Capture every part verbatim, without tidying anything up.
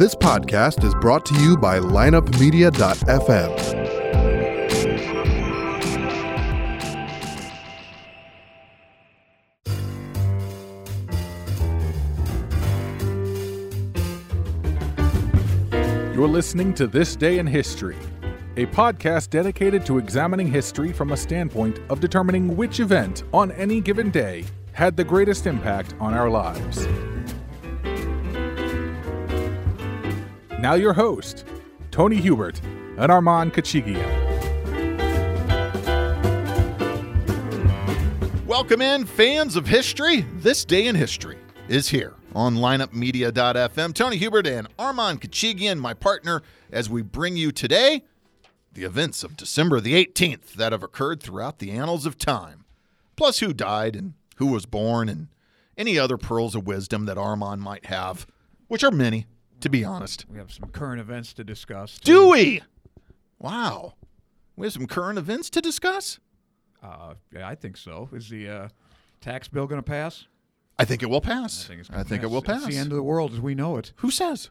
This podcast is brought to you by lineup media dot f m. You're listening to This Day in History, a podcast dedicated to examining history from a standpoint of determining which event on any given day had the greatest impact on our lives. Now your host, Tony Hubert and Armand Kachigian. Welcome in, fans of history. This Day in History is here on lineup media dot f m. Tony Hubert and Armand Kachigian, my partner, as we bring you today the events of December the eighteenth that have occurred throughout the annals of time, plus who died and who was born and any other pearls of wisdom that Armand might have, which are many, to be honest. We have some current events to discuss. Too. Do we? Wow. We have some current events to discuss? Uh, yeah, I think so. Is the uh, tax bill going to pass? I think it will pass. I think, it's I think pass. it will pass. It's the end of the world as we know it. Who says?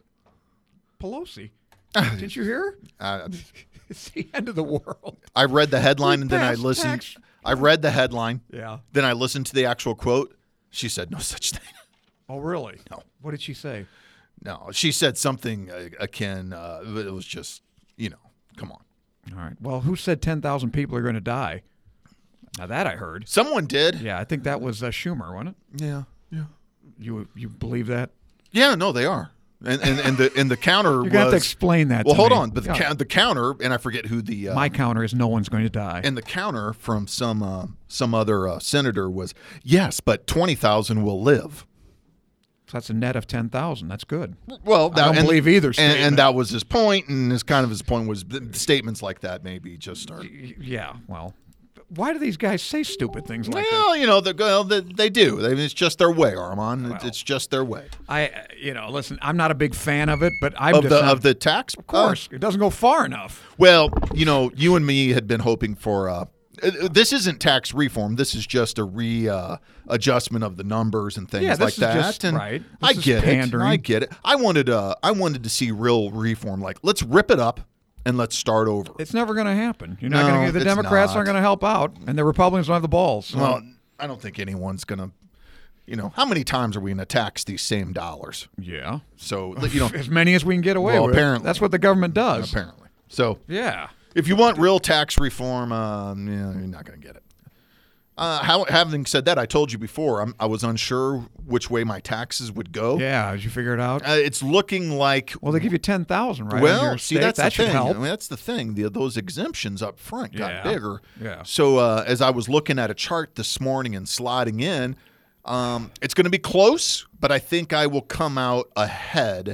Pelosi. Did you hear? Uh, It's the end of the world. I read the headline We and then I passed listened. tax- I read the headline. Yeah. Then I listened to the actual quote. She said no such thing. Oh, really? No. What did she say? No, she said something uh, akin. Uh, it was just, you know, come on. All right. Well, who said ten thousand people are going to die? Now that I heard. Someone did. Yeah, I think that was uh, Schumer, wasn't it? Yeah. Yeah. You you believe that? Yeah. No, they are. And and, and the and the counter You're was. going to have to explain that well, to hold me. on. But the, Yeah. ca- the counter, and I forget who the. Uh, My counter is no one's going to die. And the counter from some uh, some other uh, senator was yes, but twenty thousand will live. So that's a net of ten thousand. That's good. Well, that, I don't and, believe either and, statement. and that was his point, and his kind of his point was the statements like that maybe just are. Y- Yeah, well, why do these guys say stupid things like Well, you know, the, well, they, they do. I mean, it's just their way, Armand. It's- It's just their way this? I, uh, you know, listen, I'm not a big fan of it, but I'm of the defend- of the tax. Of course, it doesn't go far enough. well, you know, you and me had been hoping for. Uh, uh, this isn't tax reform. This is just a re uh, adjustment of the numbers and things Yeah, this like is that. just- and right. I This is get pandering. it. I get it. I wanted uh, I wanted to see real reform. Like, let's rip it up and let's start over. It's never going to happen. You're not No, going to. The it's Democrats not. aren't going to help out, and the Republicans don't have the balls. So. Well, I don't think anyone's going to. You know, how many times are we going to tax these same dollars? yeah, So, you know, as many as we can get away Well, with. apparently. That's what the government does. apparently. So, Yeah. if you want real tax reform, um, yeah, you're not going to get it. Uh, how, having said that, I told you before, I'm, I was unsure which way my taxes would go. Yeah. Did you figure it out? Uh, it's looking like. Well, they give you ten thousand, right? on well, your see, state. that's that the should thing. help. I mean, that's the thing. The, those exemptions up front got Yeah. bigger. Yeah. So uh, as I was looking at a chart this morning and sliding in, um, it's going to be close, but I think I will come out ahead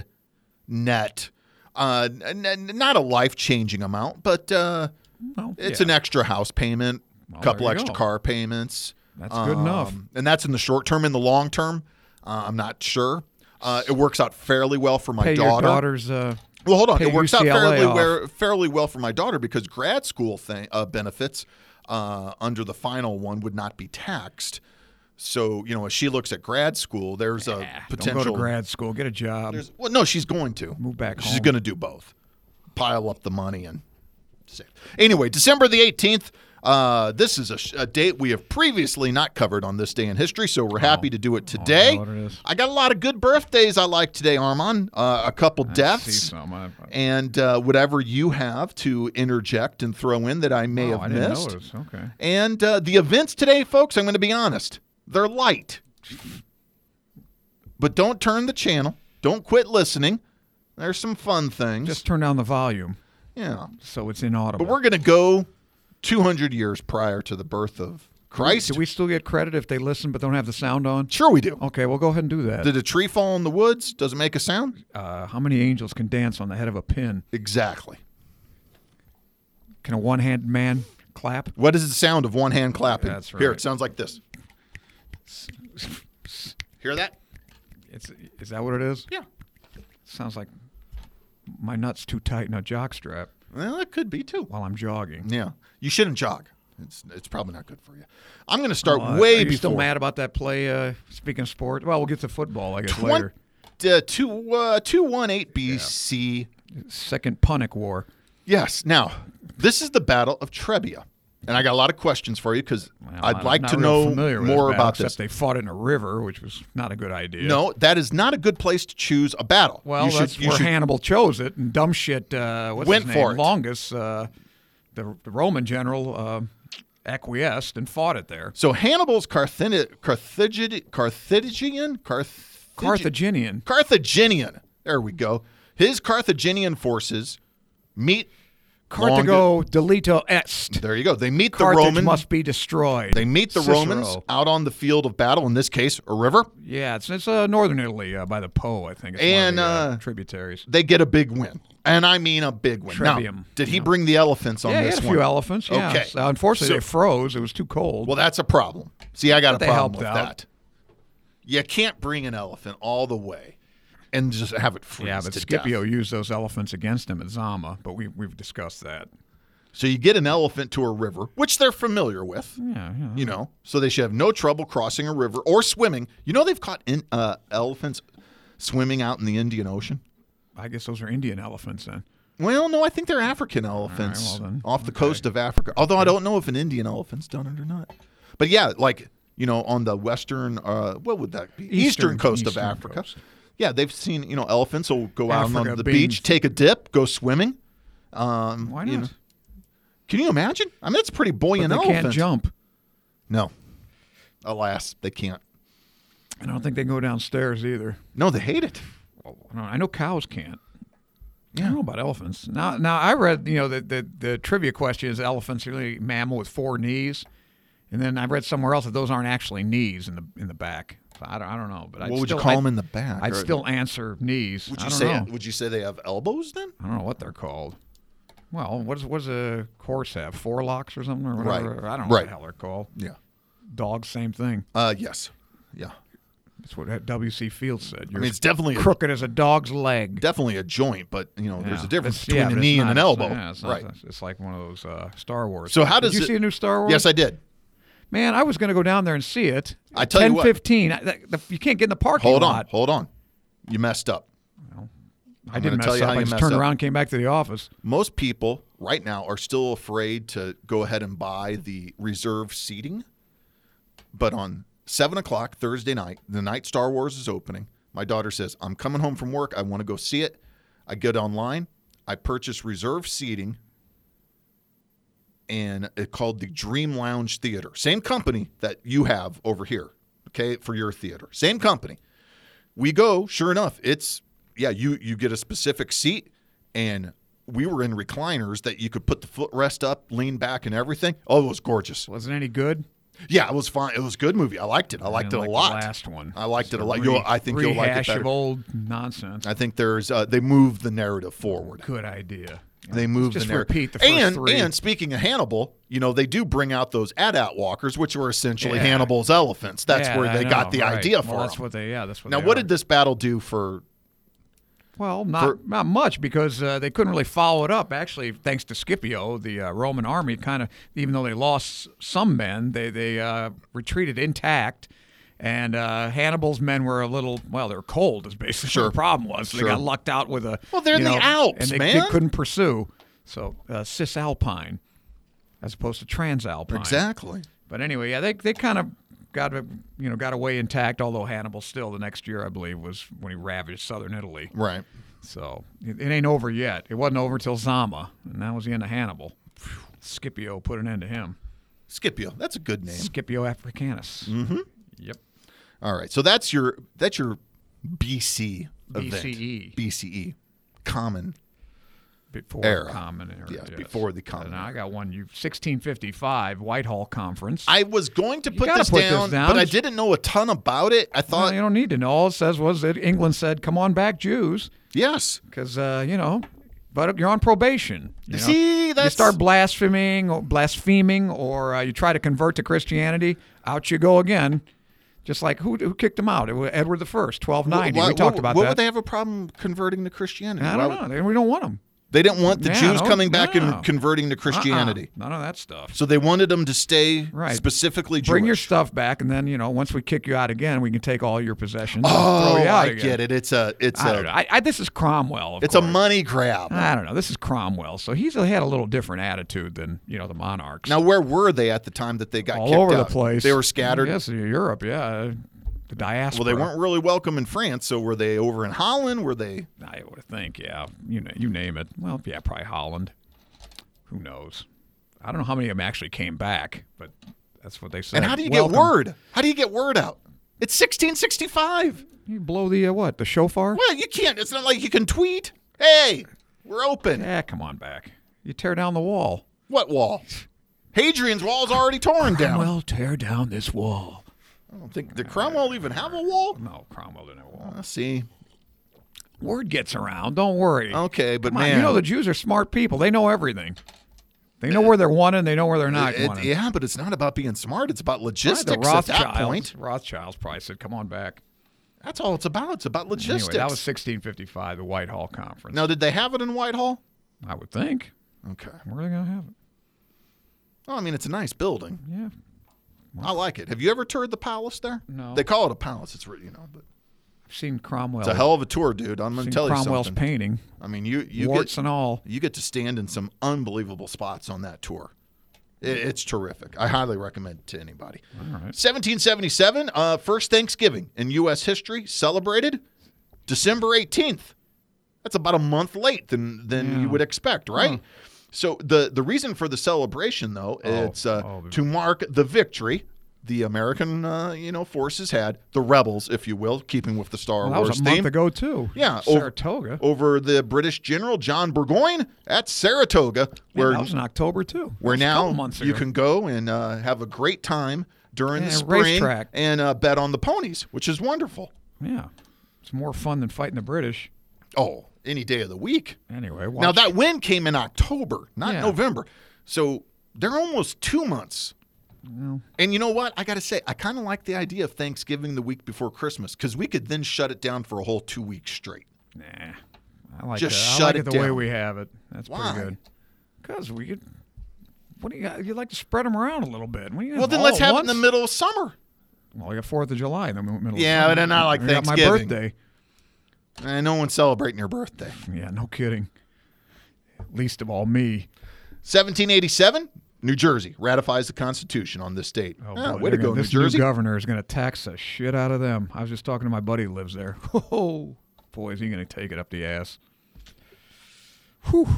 net. Uh, n- n- not a life-changing amount, but uh, Well, it's yeah. an extra house payment, a Well, couple there you extra go. car payments. That's good enough. And that's in the short term. In the long term, uh, I'm not sure. Uh, it works out fairly well for my Pay daughter. your daughter's. Uh, Well, hold on. pay It works out U C L A fairly off. well, fairly well for my daughter because grad school thing, uh, benefits uh, under the final one would not be taxed. So, you know, as she looks at grad school, there's a eh, potential. Don't go to grad school. Get a job. there's- well, no, she's going to. Move back She's home. going to do both. Pile up the money and save. Anyway, December the eighteenth. Uh, this is a, sh- a date we have previously not covered on This Day in History, so we're happy to do it today. know what it is? I got a lot of good birthdays I like today, Armand. Uh, a couple I see deaths. some. I- I- And uh, whatever you have to interject and throw in that I may Oh, have I didn't missed. notice. Okay. And uh, the events today, folks, I'm going to be honest, they're light. But don't turn the channel. Don't quit listening. There's some fun things. Just turn down the volume yeah. so it's inaudible. But we're going to go two hundred years prior to the birth of Christ. Do we still get credit if they listen but don't have the sound on? Sure we do. Okay, well, go ahead and do that. Did a tree fall in the woods? Does it make a sound? Uh, how many angels can dance on the head of a pin? Exactly. Can a one-handed man clap? What is the sound of one hand clapping? That's Here, right. it sounds like this. Hear that? It's Is that what it is? Yeah. Sounds like my nut's too tight in a jockstrap Well, it could be too. while I'm jogging. Yeah. You shouldn't jog. It's it's probably not good for you. I'm going to start Uh, way Are you before. still mad about that play, uh, speaking of sport? Well, we'll get to football, I guess, Twen- later. uh, two, uh, two one eight B C. Second Punic War. Yes. Now, this is the Battle of Trebia. And I got a lot of questions for you because Well, I'd I'm like not to real know familiar with more this battle, about this. Except they fought in a river, which was not a good idea. No, that is not a good place to choose a battle. Well, you that's should, you where should, Hannibal chose it, and dumb shit. Uh, what's Went his for name? it. Longus, uh, the, the Roman general, uh, acquiesced and fought it there. So Hannibal's Carthage, Carthage, Carthaginian, Carthage, Carthaginian. Carthaginian. There we go. His Carthaginian forces meet. Carthago delito est. There you go. They meet the Carthage Roman. must be destroyed. They meet the Cicero. Romans out on the field of battle. In this case, a river. Yeah, it's it's uh, northern Italy uh, by the Po, I think. It's And, one of the, uh, uh, tributaries. They get a big win, and I mean a big win. Now, Trebium. did he bring the elephants on Yeah, he this had a one? few elephants. Yeah. Okay. So, unfortunately, So- they froze. It was too cold. Well, that's a problem. See, I got But a they problem helped with out. that. You can't bring an elephant all the way and just have it freeze yeah, but to Scipio death. used those elephants against him at Zama, but we, we've discussed that. So you get an elephant to a river, which they're familiar with. Yeah, yeah. You know, so they should have no trouble crossing a river or swimming. You know, they've caught in, uh, elephants swimming out in the Indian Ocean. I guess those are Indian elephants then. Well, no, I think they're African elephants well then, off the okay. coast of Africa. Although I don't know if an Indian elephant's done it or not. But yeah, like, you know, on the western, uh, what would that be? Eastern, Eastern- coast eastern of Africa. coast. Yeah, they've seen, you know, elephants will go out Africa on the being- beach, take a dip, go swimming. Um, Why you not? know. Can you imagine? I mean, that's a pretty But buoyant they elephant. can't jump. No. Alas, they can't. I don't think they can go downstairs either. No, they hate it. No, I know cows can't. I Yeah. don't know about elephants. Now, now I read, you know, the, the, the trivia question is elephants are really a mammal with four knees, and then I read somewhere else that those aren't actually knees in the in the back. So I don't, I don't know, but I'd What would you still, call I'd, them in the back? I'd Or- still answer knees. Would I you don't say? know. Would you say they have elbows then? I don't know what they're called. Well, what does what does a horse have? Forelocks or something or whatever. Right. I don't know Right. what the hell they're called. Yeah. Dogs, same thing. Uh, yes. Yeah. That's what W C Fields said. I You're mean, it's definitely a, crooked as a dog's leg. definitely a joint, but you know, there's Yeah. a difference It's- between yeah, a but knee it's and an not- elbow. yeah, it's not- right. It's, it's like one of those uh, Star Wars. So how does Did you it- see a new Star Wars? Yes, I did. Man, I was going to go down there and see it. I tell you what. ten fifteen. I- the- the- You can't get in the parking Hold on. lot. Hold on. You messed up. I didn't gonna tell mess you up. how I you just messed turned up. around and came back to the office. Most people right now are still afraid to go ahead and buy the reserved seating. But on seven o'clock Thursday night, the night Star Wars is opening, my daughter says, I'm coming home from work. I want to go see it. I get online. I purchase reserved seating, and it's called the Dream Lounge Theater. Same company that you have over here, okay, for your theater. Same company. We go, sure enough, it's, yeah, you, you get a specific seat, and we were in recliners that you could put the footrest up, lean back, and everything. Oh, it was gorgeous. Was it any good? Yeah, it was fine. It was a good movie. I liked it. I liked it didn't a like lot. The last one. I liked it a It's lot. re- You'll, I think you'll like it rehash better. of old nonsense. I think there's uh, they moved the narrative forward. Good idea. They moved Just the narrative. repeat the first and three. and speaking of Hannibal, you know they do bring out those AT-AT walkers, which were essentially Yeah. Hannibal's elephants. That's Yeah, where I they know, got the right. idea Well, for that's them. what they. Yeah, that's what. Now, they what are. did this battle do for? Well, not For- not much because uh, they couldn't really follow it up. Actually, thanks to Scipio, the uh, Roman army kind of, even though they lost some men, they they uh, retreated intact. And uh, Hannibal's men were a little, well, they were cold, is basically Sure. what the problem was. So Sure. They got lucked out with a. Well, they're in you the know, Alps, and they, man. they couldn't pursue. So uh, cisalpine, as opposed to transalpine. Exactly. But anyway, yeah, they they kind of got a, you know got away intact. Although Hannibal still the next year, I believe, was when he ravaged southern Italy. Right. So it, it ain't over yet. It wasn't over till Zama, and that was the end of Hannibal. Scipio put an end to him. Scipio. That's a good name. Scipio Africanus. Mm-hmm. Yep. All right. So that's your that's your B C B event. C E. B C E. Common. Before Era. Common Era. Yes, before the Common And I Era. got one. You sixteen fifty-five Whitehall Conference. I was going to You put gotta this, put this down, down. but I didn't know a ton about it. I well, thought, you don't need to know. All it says was that England said, "Come on back, Jews," yes. because uh, you know, but you're on probation. You know? See, that's You start blaspheming or blaspheming, or uh, you try to convert to Christianity, out you go again. Just like who who kicked him out? It was Edward the First, twelve ninety. Why- we talked what, about what that. would they have a problem converting to Christianity? I Why don't would- know. They- We don't want them. They didn't want the Yeah, Jews no, coming back no. and converting to Christianity. Uh-uh. None of that stuff. So they wanted them to stay Right. specifically Jewish. Bring your stuff back, and then, you know, once we kick you out again, we can take all your possessions Oh, and throw you out I again. get it. It's a it's I a don't know. I, I, this is Cromwell, of it's a course. money grab. I don't know. This is Cromwell, so he's had a little different attitude than, you know, the monarchs. Now, where were they at the time that they got all kicked over out? the place. They were scattered. Yes, Europe, yeah. The diaspora. Well, they weren't really welcome in France, so were they over in Holland? Were they? I would think, yeah. You know, you name it. Well, yeah, probably Holland. Who knows? I don't know how many of them actually came back, but that's what they said. And how do you Welcome. get word? How do you get word out? It's sixteen sixty-five. You blow the, uh, what, the shofar? Well, you can't. It's not like you can tweet. Hey, we're open. Yeah, come on back. You tear down the wall. What wall? Hadrian's wall's already torn down. Cromwell, tear down this wall. I don't think did Cromwell even have a wall? No, Cromwell didn't have a wall. Uh, see, Word gets around. Don't worry. okay, but Come on, man, you know the Jews are smart people. They know everything. They know where they're wanted. They know where they're not it- wanted. yeah, but it's not about being smart. It's about Right, logistics the at that Rothschilds, point. Rothschilds probably said, "Come on back." That's all it's about. It's about logistics. Anyway, that was sixteen fifty-five, the Whitehall Conference. Now, did they have it in Whitehall? I would think. Okay. Where are they going to have it? Well, I mean, it's a nice building. Yeah. I like it. Have you ever toured the palace there? No. They call it a palace. It's re- you know, but I've seen Cromwell. it's a hell of a tour, dude. I'm gonna seen tell you Cromwell's something. painting, I mean, you you warts get and all. you get to stand in some unbelievable spots on that tour. It, it's terrific. I highly recommend it to anybody. All right. seventeen seventy-seven, uh, first Thanksgiving in U S history, celebrated December eighteenth. That's about a month late than than Yeah. you would expect, right? Huh. So the the reason for the celebration, though, Oh, it's uh, oh, the- to mark the victory the American uh, you know forces had, the rebels, if you will, keeping with the Star Well, that Wars was a theme, month ago too. Yeah, over- Saratoga. over the British General John Burgoyne at Saratoga, Man, where that was in October too. That where was a couple now months you ago. can go and uh, have a great time during Yeah, the spring racetrack. and uh, bet on the ponies, which is wonderful. Yeah, it's more fun than fighting the British. Oh, any day of the week. Anyway, watch. Now that win came in October, not Yeah. November, so they're almost two months. And you know what? I got to say, I kind of like the idea of Thanksgiving the week before Christmas because we could then shut it down for a whole two weeks straight. Nah, I like Just that. I shut like it it the way down. we have it. That's Why? pretty good. Because we could. What do you got? You like to spread them around a little bit. What do you Well, then all let's at have it once? in the middle of summer. Well, we got Fourth of July in the mi- middle. Yeah, of but then not like We got my Thanksgiving. birthday. And no one's celebrating your birthday. Yeah, no kidding. Least of all me. seventeen eighty-seven, New Jersey ratifies the Constitution on this date. Oh, Ah, boy, way to they're go, gonna- New this Jersey. new governor is going to tax the shit out of them. I was just talking to my buddy who lives there. Oh, boy, is he going to take it up the ass. Whew.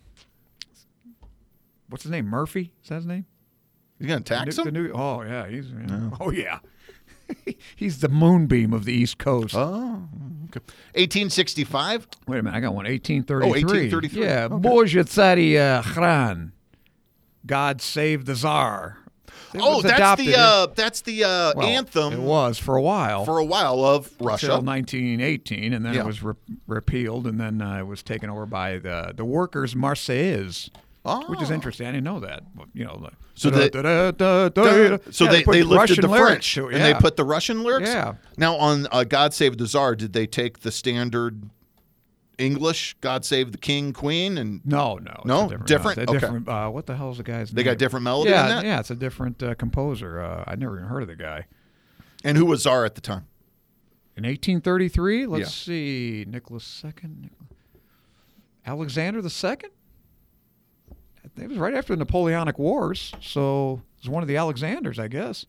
What's his name? Murphy? Is that his name? He's going to tax The them? new- oh, yeah. He's, yeah. Oh, yeah. He's the moonbeam of the East Coast. Oh, okay. eighteen sixty-five. Wait a minute. I got one. eighteen thirty-three. Oh, eighteen thirty-three. Yeah. Okay. Bože Cari Chran. God save the Tsar. It Oh, was that's adopted the in- uh, that's the uh, well, anthem It was for a while. for a while of Russia. Until nineteen eighteen, and then Yeah. it was re- repealed, and then uh, it was taken over by the the Workers' Marseillaise, which is Oh. interesting. I didn't know that. But, you know, the, So they- da-da-da-da-da. So Yeah, they, put they the lifted Russian the lyrics French to it, and they yeah. put the Russian lyrics. Yeah. Now on uh, "God Save the Tsar," did they take the standard English "God Save the King, Queen" and No, no, it's No? a different. Different? No, it's a Okay. different uh, what the hell is the guy's name? they got different melody Yeah, in that? yeah, it's a different uh, composer. Uh, I'd never even heard of the guy. And who was Tsar at the time? In eighteen thirty-three, let's Yeah. see, Nicholas the Second, Alexander the Second. It was right after the Napoleonic Wars, so it was one of the Alexanders, I guess.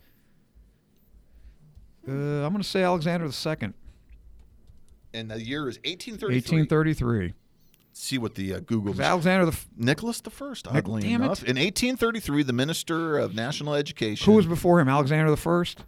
Uh, I'm going to say Alexander the Second, And the year is eighteen thirty-three. eighteen thirty-three. See what the uh, Google. Was Alexander the f- Nicholas the First, Nic- oddly damn it. enough, in eighteen thirty-three, the Minister of National Education. who was before him? Alexander the First.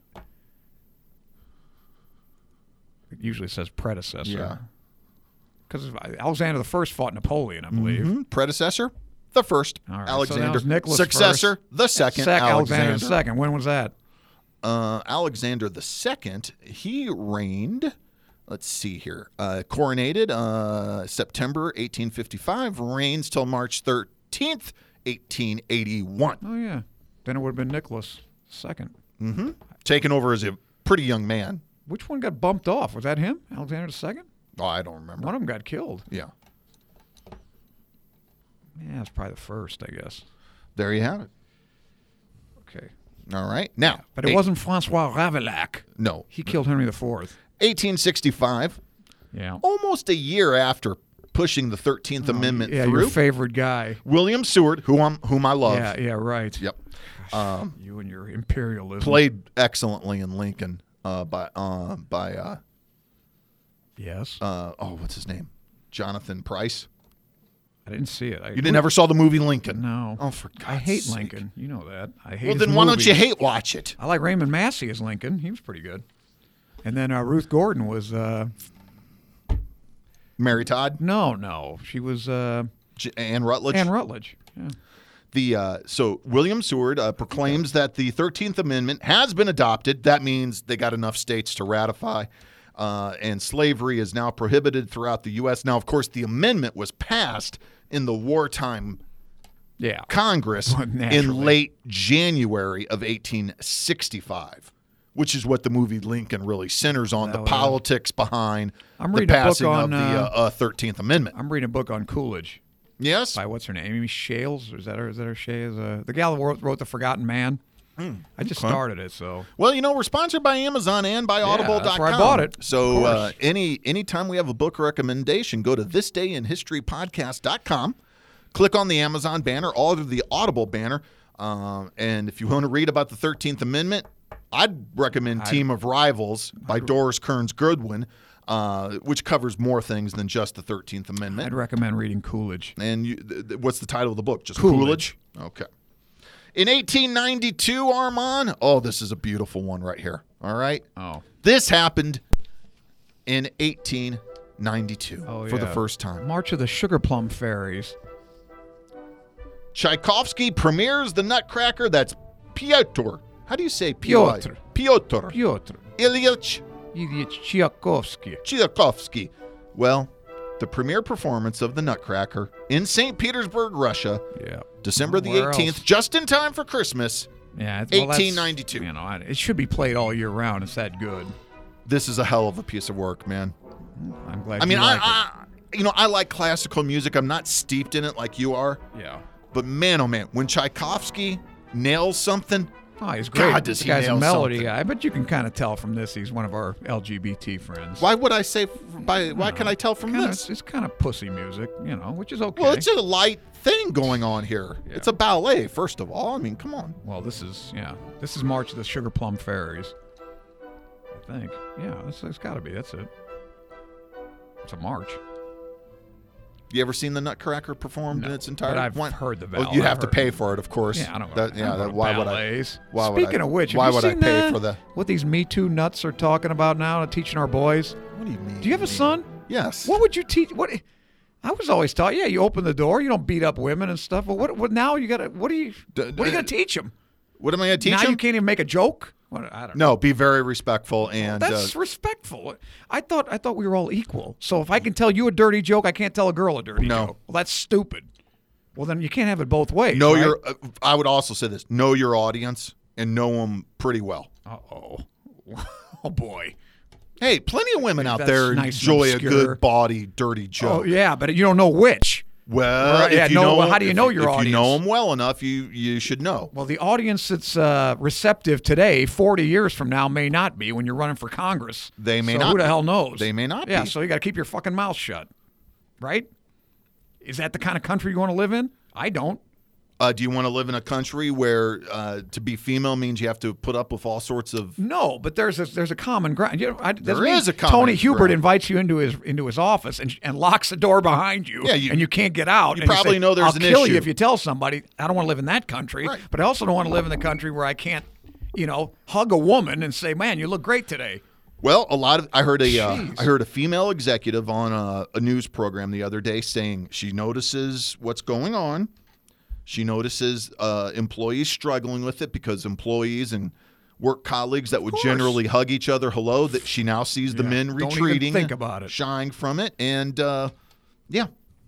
It usually says predecessor. Yeah. Because Alexander the First fought Napoleon, I believe. Mhm. Predecessor, the first. All right, so that Alexander. was Nicholas Successor, first. the second. Sec- Alexander. Alexander the Second. When was that? Uh, Alexander the Second, he reigned. Let's see here. Uh, coronated uh, September eighteen fifty-five. Reigns till March thirteenth, eighteen eighty-one. Oh yeah. Then it would have been Nicholas Second. Mm-hmm. Taken over as a pretty young man. Which one got bumped off? Was that him? Alexander the Second? Oh, I don't remember. One of them got killed. Yeah. Yeah, it's probably the first, I guess. There you have it. Okay. All right. Now, But it eight- wasn't Francois Ravaillac. No. He killed Henry the Fourth. eighteen sixty-five, Yeah. almost a year after pushing the thirteenth Amendment Yeah, through, your favorite guy. William Seward, who I'm, whom I love, Yeah, yeah, right. yep, You and your imperialism. played excellently in Lincoln uh, by uh, by uh, Yes. uh, oh, what's his name? Jonathan Pryce. I didn't see it. I, You didn't ever saw the movie Lincoln? No. Oh, for God's I hate sake. Lincoln. You know that. I hate Well, his then why don't movies. you hate watch it? I like Raymond Massey as Lincoln. He was pretty good. And then uh, Ruth Gordon was uh, Mary Todd, no, no. She was uh, J- Anne Rutledge. Anne Rutledge. Yeah. The uh, so William Seward uh, proclaims that the thirteenth Amendment has been adopted. That means they got enough states to ratify, uh, and slavery is now prohibited throughout the U S. Now, of course, the amendment was passed in the wartime Yeah. Congress Well, in naturally. late January of eighteen sixty-five, which is what the movie Lincoln really centers on, the Well, uh, politics behind I'm the reading a book passing on, of the uh, uh, uh, thirteenth Amendment. I'm reading a book on Coolidge Yes? by what's her name? Amy Shales? Or is that her? Is that her? Shales? Uh, the gal who wrote, wrote The Forgotten Man. I just okay. started it, so Well, you know, we're sponsored by Amazon and by Audible dot com. that's where I bought it. So Of uh, course. any anytime we have a book recommendation, go to this day in history podcast dot com, click on the Amazon banner, or the Audible banner, um, and if you want to read about the thirteenth Amendment, I'd recommend Team of Rivals by Doris Kearns Goodwin, uh, which covers more things than just the thirteenth Amendment. I'd recommend reading Coolidge. And you, th- th- what's the title of the book? Just Coolidge. Coolidge? Okay. In eighteen ninety-two, Armand, oh, this is a beautiful one right here. All right. Oh. This happened in eighteen ninety-two Oh, for the yeah. first time. March of the Sugar Plum Fairies. Tchaikovsky premieres the Nutcracker. That's Pyotr. How do you say P Y? Pyotr. Pyotr. Piotr Ilyich Ilyich Tchaikovsky. Tchaikovsky. Well, the premiere performance of the Nutcracker in Saint Petersburg, Russia, Yeah. December the Where eighteenth, else? just in time for Christmas. Yeah. It's, well, that's- eighteen ninety-two. You know, I- it should be played all year round. It's that good. This is a hell of a piece of work, man. I'm glad. I mean, you I, like it. I, you know, I like classical music. I'm not steeped in it like you are, Yeah. but man, oh man, when Tchaikovsky nails something, Oh, he's great. God, does this he guy's nail a melody something. guy, but you can kind of tell from this he's one of our L G B T friends. why would I say? By why can I tell from Kinda, this? It's, it's kind of pussy music, you know, which is okay. Well, it's a light thing going on here. Yeah. It's a ballet, first of all. I mean, come on. Well, this is yeah. This is March of the Sugar Plum Fairies. I think. Yeah, it's, it's got to be. That's it. It's a march. You ever seen the Nutcracker performed No, in its entirety? but I've Why- heard the Well, ballet. you I've have to heard- pay for it, of course. Yeah, I don't. That, I yeah, don't that, go to why would I? ballets. Why would Speaking I, of which, have why you would I seen, pay uh, for the? what these Me Too nuts are talking about now, teaching our boys? What do you mean? Do you have a son? Yes. What would you teach? What? I was always taught, yeah, you open the door, you don't beat up women and stuff. But what? What now? You got to. What are you? D- What are you d- going to teach them? What am I going to teach Now him? you can't even make a joke. What? I don't know. No, be very respectful and That's uh, respectful. I thought I thought we were all equal. So if I can tell you a dirty joke, I can't tell a girl a dirty No. joke. Well, that's stupid. Well, then you can't have it both ways. know right? your. Uh, I would also say this: know your audience and know them pretty well. Uh oh. Oh boy. Hey, plenty of women out That's there nice and enjoy a obscure. good body dirty joke. Oh yeah, but you don't know which. Well, Right, if yeah, you no, know, well, how do you if know your if you know audience? them well enough, you you should know. Well, the audience that's uh, receptive today, forty years from now, may not be when you're running for Congress. They may so not Who the be. hell knows? They may not Yeah, be. so you got to keep your fucking mouth shut, right? Is that the kind of country you want to live in? I don't. Uh, do you want to live in a country where uh, to be female means you have to put up with all sorts of? No, but there's a, there's a common ground. You know, I, There doesn't mean is a common Tony Hubert ground. invites you into his into his office and and locks the door behind you, Yeah, you- and you can't get out. you and probably say, know there's I'll an kill issue. you if you tell somebody. I don't want to live in that country, Right. but I also don't want to live in the country where I can't, you know, hug a woman and say, "Man, you look great today." Well, a lot of I heard a uh, Jeez. I heard a female executive on a, a news program the other day saying she notices what's going on. She notices uh, employees struggling with it because employees and work colleagues that would course. generally hug each other hello, that she now sees the Yeah, men don't even retreating, think about it. shying from it, and uh, yeah,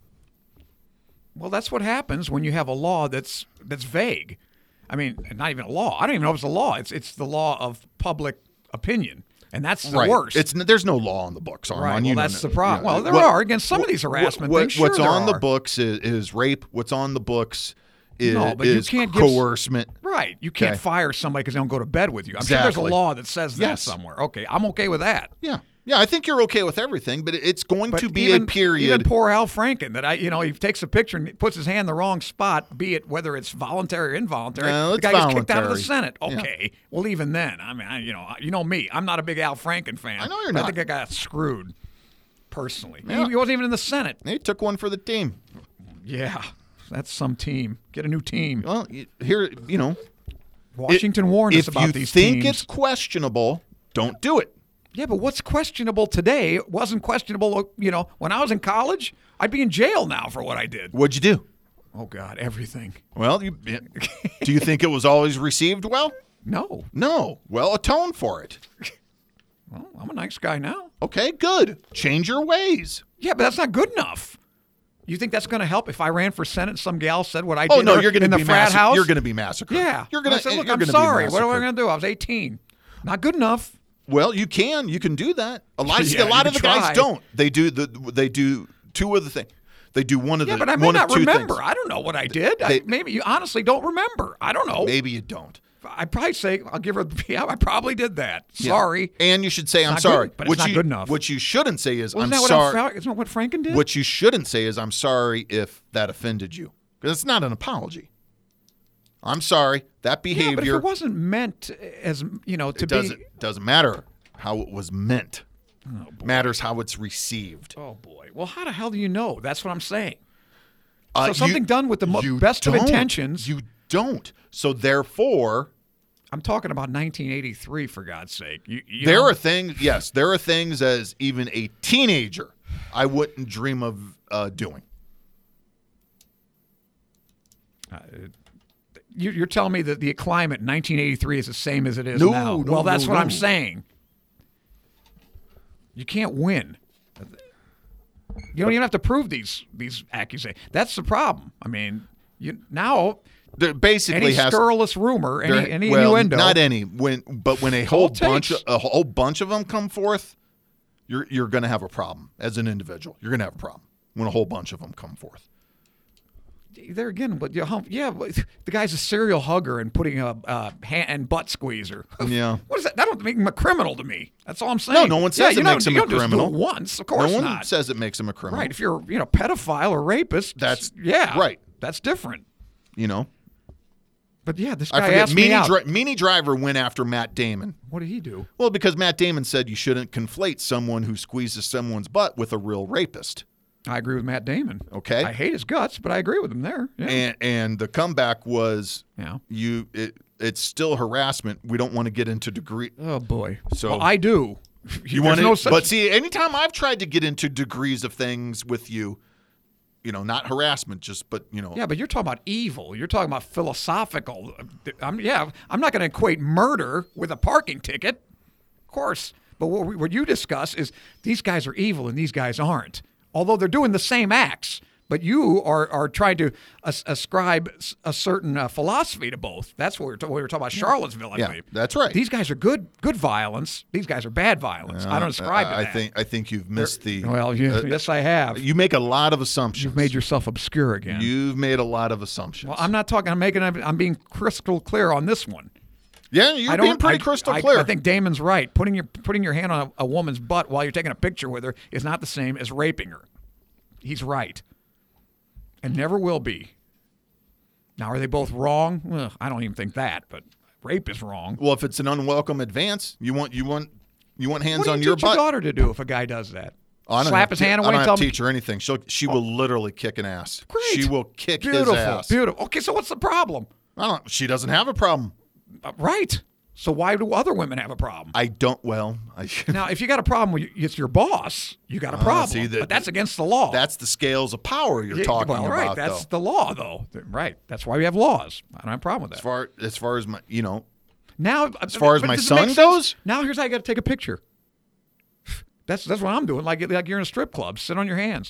Well, that's what happens when you have a law that's that's vague. I mean, not even a law. I don't even know if it's a law. It's it's the law of public opinion. And that's the right. worst. It's there's no law on the books, Armand. right. You Well, know, that's the problem. you know, well, there what, are against some of these harassment what, things. Sure what's there on the are. books is, is rape. What's on the books is, No, but you is can't give- coercement. Right. You can't Okay. fire somebody because they don't go to bed with you. I'm sure there's Exactly. a law that says that Yes. somewhere. Okay, I'm okay with that. Yeah, yeah. I think you're okay with everything, but it's going But to be even, a period. Even poor Al Franken, that I, you know, he takes a picture and puts his hand in the wrong spot, be it whether it's voluntary or involuntary. No, the it's guy gets kicked out of the voluntary. Senate. Okay, well, even then, I mean, I, you know, you know me, I'm not a big Al Franken fan. I know you're but not. I think I got screwed personally. Yeah. He, he wasn't even in the Senate. They took one for the team. Yeah, that's some team. Get a new team. Well, y- here, you know, Washington it- warned us if about you these think teams. it's questionable, don't do it. Yeah, but what's questionable today wasn't questionable, you know, when I was in college. I'd be in jail now for what I did. What'd you do? Oh, God, everything. Well, you, do you think it was always received well? No. No. Well, atone for it. Well, I'm a nice guy now. Okay, good. Change your ways. Yeah, but that's not good enough. You think that's going to help if I ran for Senate and some gal said what I Oh did no, her you're going in to the be frat massacred. house? You're going to be massacred. Yeah. You're going I said, to. look, you're I'm gonna sorry. Be What am I massacred. going to do? I was eighteen. Not good enough. Well, you can. You can do that. A lot. see, Yeah, a lot you of the try. guys don't. They do the. They do two of the things. They do one of Yeah, the. but I may one not of two remember. things. I don't know what I did. They- I, maybe you honestly don't remember. I don't know. Maybe you don't. I'd probably say, I'll give her, yeah, I probably did that. Yeah. Sorry. And you should say, "I'm not sorry," good, but it's what not you, good enough. What you shouldn't say is, Well, "I'm isn't that what sorry." Al- Isn't that what Franken did? What you shouldn't say is, "I'm sorry if that offended you," because it's not an apology. I'm sorry that yeah, behavior. but if it wasn't meant as, you know, to it doesn't be. doesn't matter how it was meant. Matters how it's received. Oh, boy. Well, how the hell do you know? That's what I'm saying. Uh, So something you- done with the mo- you best of don't. intentions. You don't. So therefore, I'm talking about nineteen eighty-three, for God's sake. You, you there know? are things. Yes, there are things as even a teenager I wouldn't dream of uh, doing. You- You're telling me that the climate in nineteen eighty-three is the same as it is No, now. no, well, that's no, what no. I'm saying. You can't win. You don't even have to prove these these accusations. That's the problem. I mean, you now There basically any has scurrilous rumor, any, there- any well, innuendo. not any. When but when a all whole it bunch takes. of, a whole bunch of them come forth, you're you're going to have a problem as an individual. You're going to have a problem when a whole bunch of them come forth. There again, but you hump, yeah, but the guy's a serial hugger and putting a uh, hand and butt squeezer. Yeah. What is that? That don't make him a criminal to me. That's all I'm saying. No, no one Yeah, says you it don't- makes him you a don't just do criminal. it once, of course No one not. says it makes him a criminal. Right. If you're, you know, pedophile or rapist, That's- yeah, right. That's different. You know, But yeah, this I guy forget. asked me Meanie, out. Dri- Meanie Driver went after Matt Damon. What did he do? Well, because Matt Damon said you shouldn't conflate someone who squeezes someone's butt with a real rapist. I agree with Matt Damon. Okay. I hate his guts, but I agree with him there. Yeah. And and the comeback was yeah. you. It, it's still harassment. We don't want to get into degree. Oh boy. So- well, I do. You There's want to, no such- but see, anytime I've tried to get into degrees of things with you, you know, not harassment, just but you know, Yeah, but you're talking about evil. You're talking about philosophical. I'm, yeah, I'm not going to equate murder with a parking ticket, of course. But what, we, what you discuss is these guys are evil and these guys aren't. Although they're doing the same acts, but you are are trying to as- ascribe s- a certain uh, philosophy to both. That's what we were, ta- we were talking about Charlottesville, I Yeah, believe. that's right. These guys are good good violence. These guys are bad violence. I don't ascribe to I, I that. think I think you've missed the. Well, you, uh, yes, I have. You make a lot of assumptions. You've made yourself obscure again. You've made a lot of assumptions. Well, I'm not talking. I'm making. I'm being crystal clear on this one. yeah, you're I don't. being pretty I, crystal I, clear. I think Damon's right. Putting your putting your hand on a, a woman's butt while you're taking a picture with her is not the same as raping her. He's right, and never will be. Now, are they both wrong? Well, I don't even think that. But rape is wrong. Well, if it's an unwelcome advance, you want you want you want hands What do you on your teach butt. your daughter to do if a guy does that? I don't Slap have his to- hand I away don't and have tell to him. teach her anything. She'll she will literally kick an ass. Great. She will kick Beautiful, his ass. beautiful. Okay, so what's the problem? I don't. She doesn't have a problem. Uh, right. So why do other women have a problem? I don't. Well, I, Now, if you got a problem with it's your boss, you got a problem. Ah, see, the- but that's against the law. that's the scales of power you're Yeah, talking well, right. about. That's though. the law, though. Right. That's why we have laws. I don't have a problem with As that. far as far as my you know, Now, as far as my son goes? now here's how you got to take a picture. That's that's what I'm doing. Like like you're in a strip club. Sit on your hands.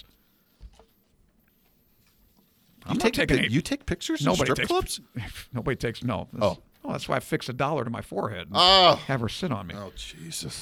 I'm you not take taking pic- any- you take pictures in Nobody strip takes, clubs. Nobody takes no. Oh. Oh, that's why I fix a dollar to my forehead. And Oh. have her sit on me. Oh Jesus!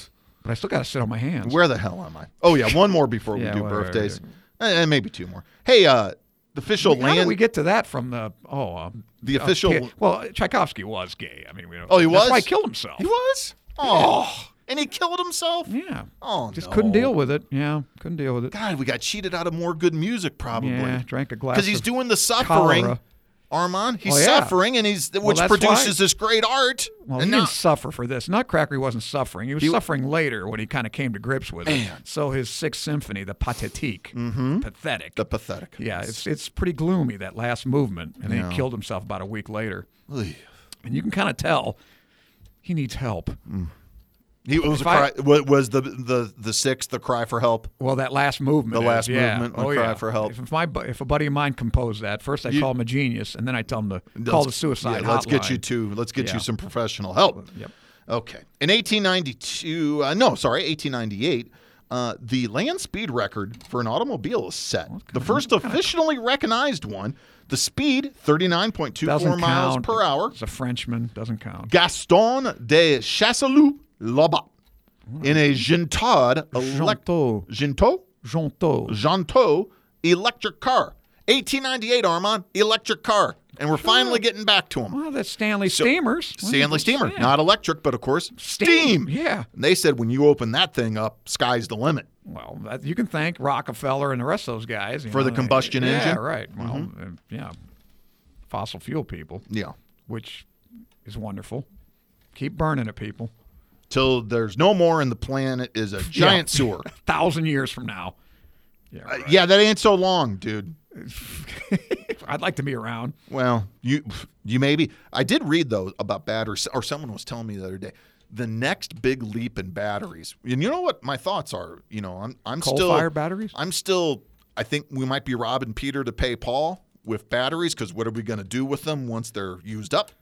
But I still got to sit on my hands. Where the hell am I? Oh, yeah, one more before we Yeah, do well, birthdays. yeah, And maybe two more. Hey, uh, the official How land... did we get to that from the oh um, The uh, official- yeah, well, Tchaikovsky was gay. I mean, we don't, Oh, he that's was? why he killed himself. He was? Oh, and he killed himself? Yeah. Oh, Just no. couldn't deal with it. Yeah, couldn't deal with it. God, we got cheated out of more good music, probably. Yeah, drank a glass Because he's of doing the suffering, cholera. Armand. He's Oh, yeah. suffering, and he's which that's produces why- this great art. Well, and he now, didn't suffer for this. Nutcracker wasn't suffering. He was He- suffering later when he kind of came to grips with it. Man. So his Sixth Symphony, the Pathétique, pathetic. the pathetic. yeah, it's it's pretty gloomy, that last movement. And then Yeah. he killed himself about a week later. Ugh. And you can kind of tell he needs help. He was a If I- cry, wa- was the the the sixth the cry for help. Well, that last movement. The is, last yeah. movement, the oh, cry yeah. for help. If my bu- if a buddy of mine composed that, first I You- call him a genius, and then I tell him to call the Let's- suicide yeah, let's get hotline. you to let's get Yeah. you some professional help. Yep. Okay. In eighteen ninety-two, uh, no, sorry, eighteen ninety-eight, uh, the land speed record for an automobile is set. The first officially recognized one. The speed, thirty-nine point two four Doesn't miles count. per hour. It's a Frenchman. Doesn't count. Gaston de Chasseloup-Labat in a Gentard elect- Jonto. Gento? Jonto. Gento electric car. eighteen ninety-eight, Armand, electric car. And we're finally getting back to them. Well, that's Stanley So- Steamers. Stanley Steamer, Yeah. not electric, but of course, steam. Yeah. And they said when you open that thing up, sky's the limit. Well, that, you can thank Rockefeller and the rest of those guys. you For the know, combustion yeah, engine? Yeah, right. Well, uh, yeah. Fossil fuel people, Yeah. which is wonderful. Keep burning it, people. Till there's no more and the planet is a giant Yeah. sewer. A thousand years from now. Yeah, Uh, right. yeah, that ain't so long, dude. I'd like to be around. Well, you you maybe. I did read though about batteries, or someone was telling me the other day. The next big leap in batteries, and you know what my thoughts are. You know, I'm I'm still Coal-fired batteries? I'm still. I think we might be robbing Peter to pay Paul with batteries because what are we going to do with them once they're used up?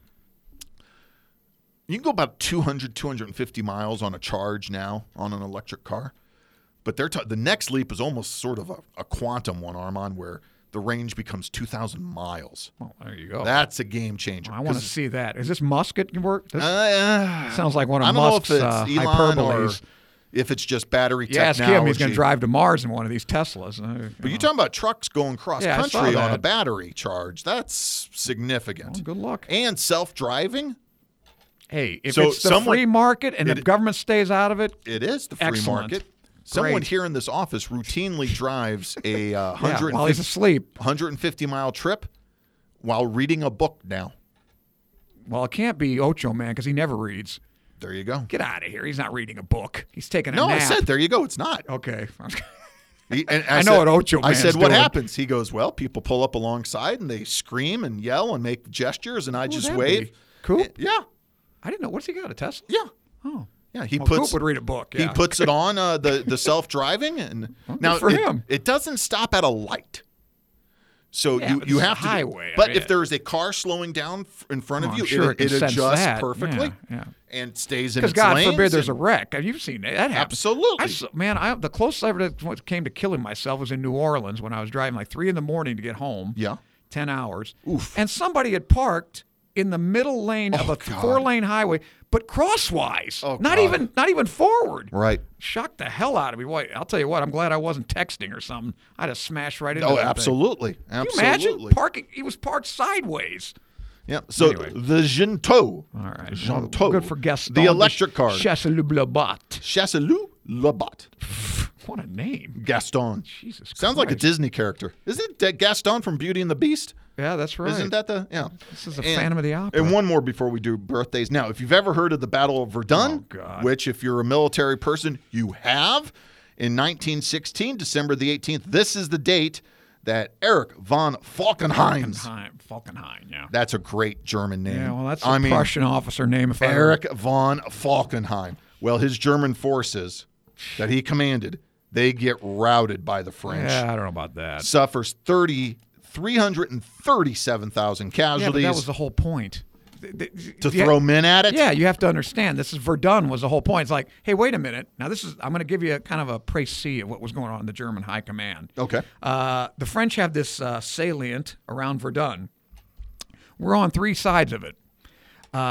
You can go about two hundred, two hundred fifty miles on a charge now on an electric car, but they're ta- the next leap is almost sort of a, a quantum one, Armand, where the range becomes two thousand miles. Well, there you go. That's a game changer. I want to 'Cause, see that. Is this Musk at work? This uh, sounds like one of I don't Musk's know if uh, it's Elon or hyperboles. if it's just battery You ask technology. him, he's going to drive to Mars in one of these Teslas. Uh, you But you're know. talking about trucks going cross Yeah, I saw country on a that. battery charge. That's significant. Well, good luck. And self-driving, Hey, if So it's the someone- free market and it- the government stays out of it, it is the free Excellent. market. Someone Great. here in this office routinely drives a uh, yeah, while he's 150, asleep. one hundred fifty mile trip while reading a book now. Well, it can't be Ocho Man because he never reads. There you go. Get out of here. He's not reading a book. He's taking a No, nap. I said there you go. It's not. Okay. He- and I know said- what Ocho I Man's said, what doing." happens? He goes, well, people pull up alongside and they scream and yell and make gestures, and I What would just that wave. be? Coop? Yeah, I didn't know. What's he got? A Tesla? yeah, Oh. yeah. He Well, puts Coop would read a book. he Yeah. puts it on uh, the the self driving, and now for it, him. it doesn't stop at a light. So Yeah, you, but you it's a have to. highway. I But mean, if there is a car slowing down f- in front Oh, of I'm you, sure it, it can it sense adjusts that. perfectly Yeah, yeah. and stays in Because its God lanes forbid there's a and- wreck. Have you seen that? That happens. Absolutely. I saw- man, I, the closest I ever did- came to killing myself was in New Orleans when I was driving like three in the morning to get home. Yeah. ten hours. Oof. And somebody had parked in the middle lane of Oh, a God. four-lane highway, but crosswise. Oh, not God. even not even forward. Right. Shocked the hell out of me. Boy, I'll tell you what, I'm glad I wasn't texting or something. I'd have smashed right into Oh, that thing. absolutely. Can you Absolutely. imagine parking? He was parked sideways. Yeah. So Anyway. the Gento. All right. Gento. Well, good for Gaston. The electric car. Chasseloup-Labat. Chasseloup-Labat. What a name. Gaston. Jesus Sounds like a Christ. Disney character. Isn't it Gaston from Beauty and the Beast? Yeah, that's right. Isn't that the yeah? This is a Phantom of the Opera. And one more before we do birthdays. Now, if you've ever heard of the Battle of Verdun, Oh, God. which if you're a military person, you have, in nineteen sixteen, December the eighteenth, this is the date that Erich von Falkenhayn. Falkenhayn, Falkenhayn, yeah. That's a great German name. Yeah, well, that's a I mean, Prussian officer name. If I Erich von Falkenhayn. Well, his German forces that he commanded, they get routed by the French. Yeah, I don't know about that. Suffers thirty, three hundred thirty-seven thousand Yeah, but casualties. that was the whole point. Th- th- to yeah, throw men at it? Yeah, you have to understand. This is Verdun was the whole point. It's like, hey, wait a minute. Now this is. I'm going to give you a kind of a précis of what was going on in the German high command. Okay. Uh, the French have this uh, salient around Verdun. We're on three sides of it. Uh,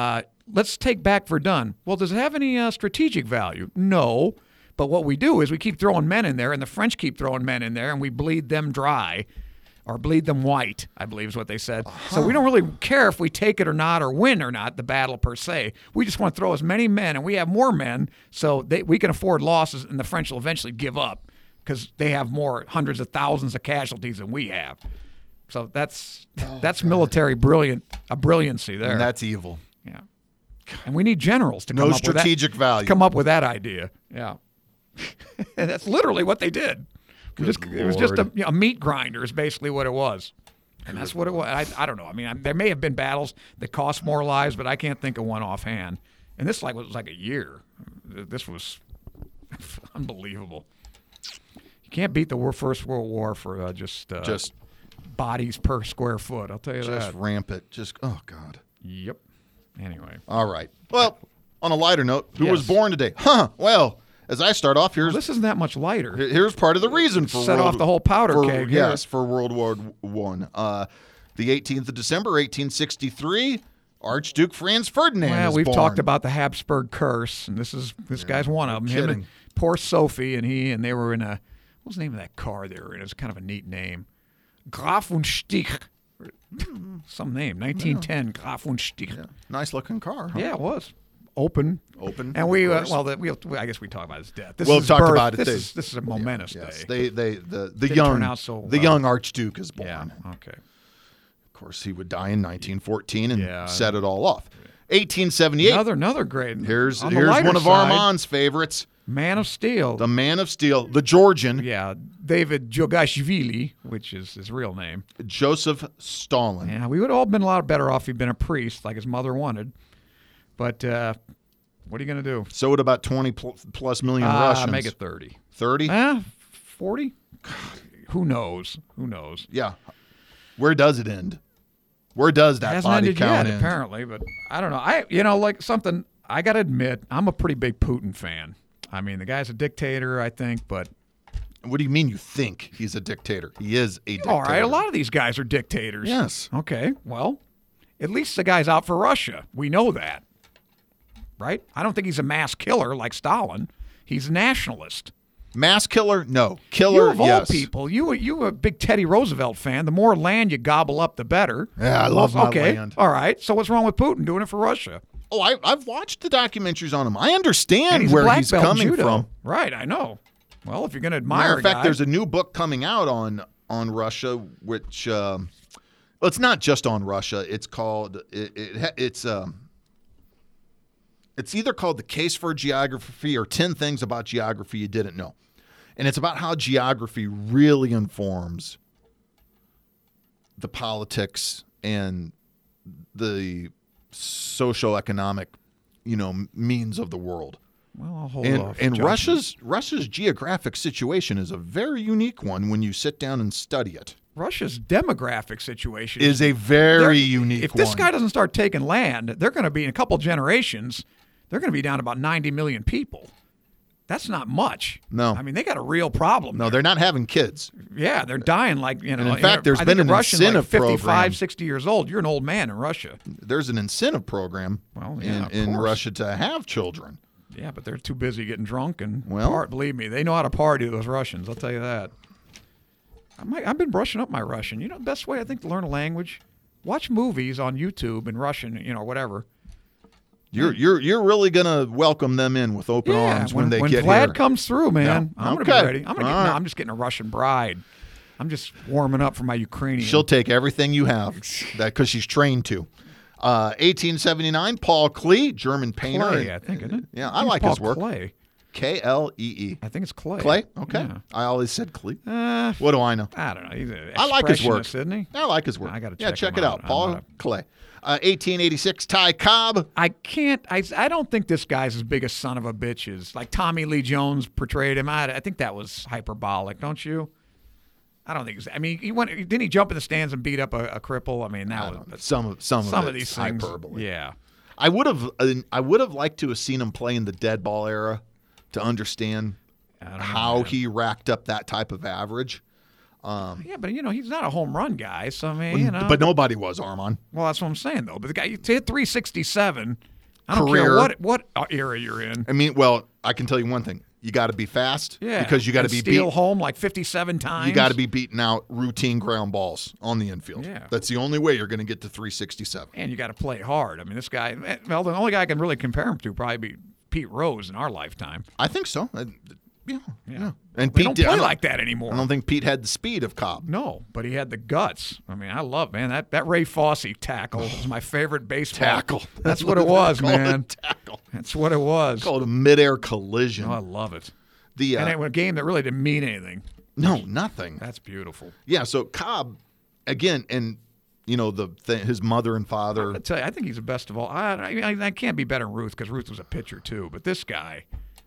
let's take back Verdun. Well, does it have any uh, strategic value? No. But what we do is we keep throwing men in there, and the French keep throwing men in there, and we bleed them dry, or bleed them white, I believe is what they said. Uh-huh. So we don't really care if we take it or not, or win or not, the battle per se. We just want to throw as many men, and we have more men, so they, we can afford losses, and the French will eventually give up because they have more, hundreds of thousands of casualties than we have. So that's oh, that's God. military brilliant, a brilliancy there. And that's evil. Yeah. And we need generals to come no up strategic with that, value. come up with that idea. Yeah. And that's literally what they did. It was, just, it was just a, you know, a meat grinder is basically what it was. And that's what it was. I, I don't know. I mean, I, there may have been battles that cost more lives, but I can't think of one offhand. And this like was like a year. This was unbelievable. You can't beat the First World War for uh, just uh, just bodies per square foot. I'll tell you just that. Just rampant. Just oh God. Yep. Anyway. All right. Well, on a lighter note, who yes. was born today? Huh. Well. As I start off, here's well, this isn't that much lighter. Here's part of the reason for set World, off the whole powder for, keg. Yes, for World War One. Uh, the eighteenth of December, eighteen sixty-three, Archduke Franz Ferdinand. Well, is we've born. talked about the Habsburg curse, and this is this yeah, guy's one of them. Him and poor Sophie and he, and they were in a what was the name of that car they were in? It was kind of a neat name, Graf und Stich. Some name, nineteen ten, yeah. Graf und Stich. Yeah. Nice looking car. Huh? Yeah, it was. Open, open, and we uh, well, the, we I guess we talk about his death. This we'll is talk birth. about it. This they, is this is a momentous yeah, yes. day. They they the the Didn't young turn out so the well. young Archduke is born. Yeah. Okay. Of course, he would die in nineteen fourteen and yeah. set it all off. eighteen seventy-eight. Another another great. Here's on here's one of side, Armand's favorites. Man of Steel. The Man of Steel, the Georgian. Yeah, David Jogashvili, which is his real name. Joseph Stalin. Yeah, we would have all been a lot better off if he'd been a priest, like his mother wanted. But uh, what are you going to do? So would about twenty plus million uh, Russians. Make it thirty. thirty? Eh, forty? Who knows? Who knows? Yeah. Where does it end? Where does that it hasn't body ended count yet, end? Apparently, but I don't know. I, you know, like something, I got to admit, I'm a pretty big Putin fan. I mean, the guy's a dictator, I think, but... What do you mean you think he's a dictator? He is a dictator. All right, a lot of these guys are dictators. Yes. Okay, well, at least the guy's out for Russia. We know that, right? I don't think he's a mass killer like Stalin. He's a nationalist. Mass killer? No. Killer, you of all yes. people, you you a big Teddy Roosevelt fan. The more land you gobble up, the better. Yeah, I love well, my okay. land. All right, so what's wrong with Putin doing it for Russia? Oh, I, I've watched the documentaries on him. I understand he's where he's coming judo. from. Right, I know. Well, if you're going to admire Matter of fact, guy, there's a new book coming out on on Russia, which um, well, it's not just on Russia. It's called it, it, it's um, it's either called The Case for Geography or ten Things About Geography You Didn't Know, and it's about how geography really informs the politics and the socioeconomic, you know, means of the world. Well, I'll hold and off. and judgment. Russia's Russia's geographic situation is a very unique one when you sit down and study it. Russia's demographic situation Is a very unique If one. this guy doesn't start taking land, they're going to be in a couple generations. They're going to be down to about ninety million people. That's not much. No. I mean, they got a real problem. No, there. they're not having kids. Yeah, they're dying like, you know. And in fact, there's I been think an a Russian incentive like fifty-five, program. sixty years old. You're an old man in Russia. There's an incentive program Well, yeah, of in, in course. Russia to have children. Yeah, but they're too busy getting drunk and Well- part. Believe me, they know how to party, those Russians. I'll tell you that. I might, I've been brushing up my Russian. You know, the best way I think to learn a language, watch movies on YouTube in Russian, you know, whatever. You're you're you're really gonna welcome them in with open Yeah, arms when, they when get Vlad here. comes through, man, Yeah. I'm Okay. gonna be ready. I'm gonna. Get, All no, right. I'm just getting a Russian bride. I'm just warming up for my Ukrainian. She'll take everything you have, that because she's trained to. Uh, eighteen seventy-nine, Paul Klee, German painter. Clay, I think, isn't it? Yeah, I I think like it's his called work. Clay. K L E E. I think it's Clay. Clay? Okay. Yeah. I always said Klee. Uh, What do I know? I don't know. He's an I like his work. expressionist, isn't he? I like his work. I gotta Yeah, check check him it out. out. I'm Paul not Clay. Uh, eighteen eighty-six, Ty Cobb. I can't. I, I don't think this guy's as big a son of a bitch as like Tommy Lee Jones portrayed him. I, I think that was hyperbolic, don't you? I don't think. It's, I mean, he went. Didn't he jump in the stands and beat up a, a cripple? I mean, that I was don't know. Some of some, some of, of it's these things. hyperbole. Yeah. I would have uh, I would have liked to have seen him play in the dead ball era to understand I don't know, how man. he racked up that type of average. Um, Yeah, but you know he's not a home run guy. So I mean, you know. But nobody was, Armand. Well, that's what I'm saying though. But the guy to hit three sixty-seven. I don't career. care what what era you're in. I mean, well, I can tell you one thing. You got to be fast Yeah, because you got to and be steal beat. home like fifty-seven times. You got to be beating out routine ground balls on the infield. Yeah. That's the only way you're going to get to three sixty-seven. And you got to play hard. I mean, this guy. Well, the only guy I can really compare him to probably be Pete Rose in our lifetime. I think so. I, yeah, yeah. Yeah. And They Pete don't did- I play don't- like that anymore. I don't think Pete had the speed of Cobb. No, but he had the guts. I mean, I love, man, that, that Ray Fosse tackle was my favorite baseball. Tackle. That's what it was, Call it man. tackle. That's what it was. Called a midair collision. Oh, I love it. the uh, And it was a game that really didn't mean anything. no, nothing. That's beautiful. Yeah, so Cobb, again, and you know the th- his mother and father. I tell you, I think he's the best of all. I, I, mean, I, I can't be better than Ruth because Ruth was a pitcher too. But this guy,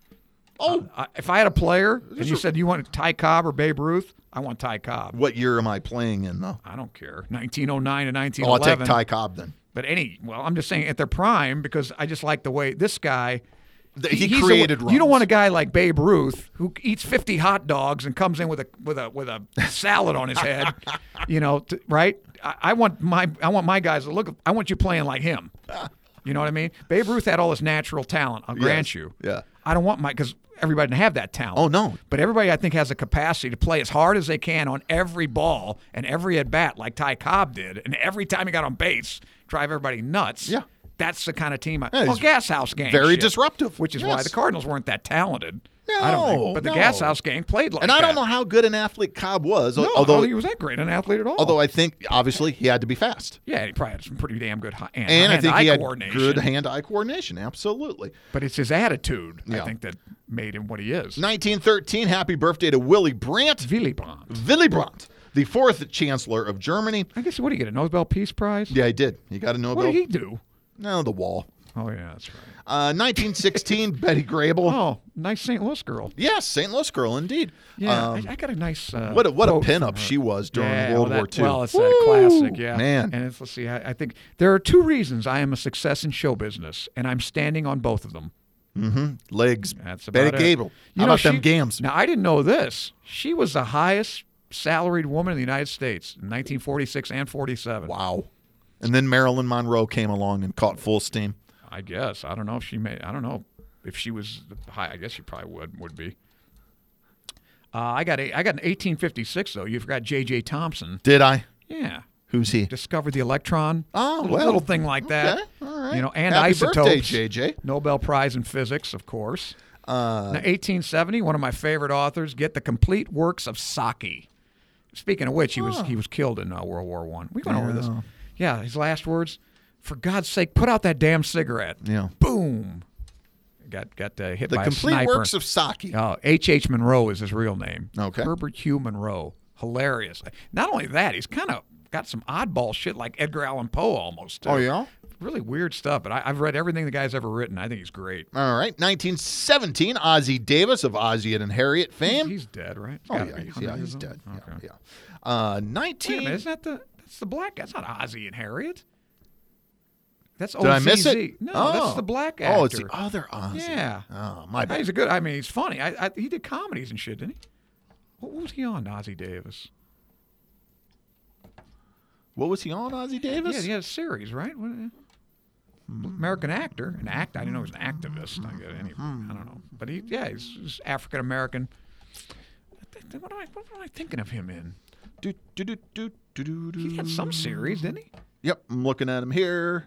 Oh, I, if I had a player and you said you want Ty Cobb or Babe Ruth, I want Ty Cobb. what year am I playing in though? I don't care. nineteen oh nine to nineteen Oh, I'll eleven. take Ty Cobb then. But any, well, I'm just saying at their prime because I just like the way this guy. Th- He he's the- created You don't runs. want a guy like Babe Ruth who eats fifty hot dogs and comes in with a with a with a salad on his head, you know, to, right? I, I want my I want my guys to look. I want you playing like him. You know what I mean? Babe Ruth had all this natural talent. I'll grant Yes. you. Yeah. I don't want my because everybody didn't have that talent. Oh, no. But everybody I think has a capacity to play as hard as they can on every ball and every at bat like Ty Cobb did, and every time he got on base, drive everybody nuts. Yeah. That's the kind of team. I, Yeah, well, he's Gas House Gang. very shit, disruptive. Which is Yes. why the Cardinals weren't that talented. I don't No, think. But the no. Gas House Gang played like And I don't that. know how good an athlete Cobb was, No, I although don't think he was that great an athlete at all. although I think obviously he had to be fast. yeah, he probably had some pretty damn good hand, And I think he had coordination. good hand-eye coordination. Absolutely. But it's his attitude, Yeah. I think, that made him what he is. nineteen thirteen, happy birthday to Willy Brandt. Willy Brandt. Willy Brandt, the fourth Chancellor of Germany. I guess what did he get? A Nobel Peace Prize? Yeah, he did. He got a Nobel. What did he do? No, the wall. Oh yeah, that's right. Uh, nineteen sixteen, Betty Grable. Oh, nice Saint Louis girl. Yes, Saint Louis girl, indeed. Yeah, Um, I, I got a nice. Uh, what a, what a quote from pinup her. she was during Yeah, World well, War that- Two. Well, it's that classic, yeah. man. And it's, let's see, I, I think there are two reasons I am a success in show business, and I'm standing on both of them. Legs. That's Betty about it. Gable. You How know, about them she- gams? Now, I didn't know this. She was the highest salaried woman in the United States in nineteen forty-six and forty-seven. Wow. And then Marilyn Monroe came along and caught full steam. I guess. I don't know if she made. I don't know if she was high. I guess she probably would would be. Uh, I got a, I got an eighteen fifty-six though. You forgot J J Thompson. Did I? Yeah. Who's he? Discovered the electron. Oh, little, well. little thing like that. Okay, all right. You know, and Happy isotopes. birthday, J J. Nobel Prize in Physics, of course. Uh, now, eighteen seventy, one of my favorite authors, get the complete works of Saki. Speaking of which, he was he was killed in uh, World War One. We went over this. Yeah, his last words: "For God's sake, put out that damn cigarette." Yeah. Boom. Got got uh, hit the by complete a sniper. works of Saki. Oh, H H. Monroe is his real name. Okay. Herbert Hugh Monroe. Hilarious. Not only that, he's kind of got some oddball shit like Edgar Allan Poe almost. too. Oh, yeah? Really weird stuff. But I, I've read everything the guy's ever written. I think he's great. All right. nineteen seventeen, Ozzie Davis of Ozzie and Harriet fame. He's dead, right? He's oh, gotta yeah, be he's, one hundred yeah, years he's old. dead. Yeah, Okay. yeah. Uh, Wait a nineteen. minute, isn't that the that's the black guy? That's not Ozzie and Harriet. That's Did I miss O Z Z. it? No, oh. that's the black actor. Oh, it's the other Ozzie. Yeah. Oh, my bad. He's a good. I mean, he's funny. I, I, he did comedies and shit, didn't he? What was he on, Ozzie Davis? What was he on, Ozzie Davis? Yeah, he had a series, right? What, uh, American actor, an act. I didn't know he was an activist. I, guess, anyway, I don't know, but he, yeah, he's, he's African American. What am I? What am I thinking of him in? Do, do, do, do, do, do, do. He had some series, didn't he? Yep, I'm looking at him here.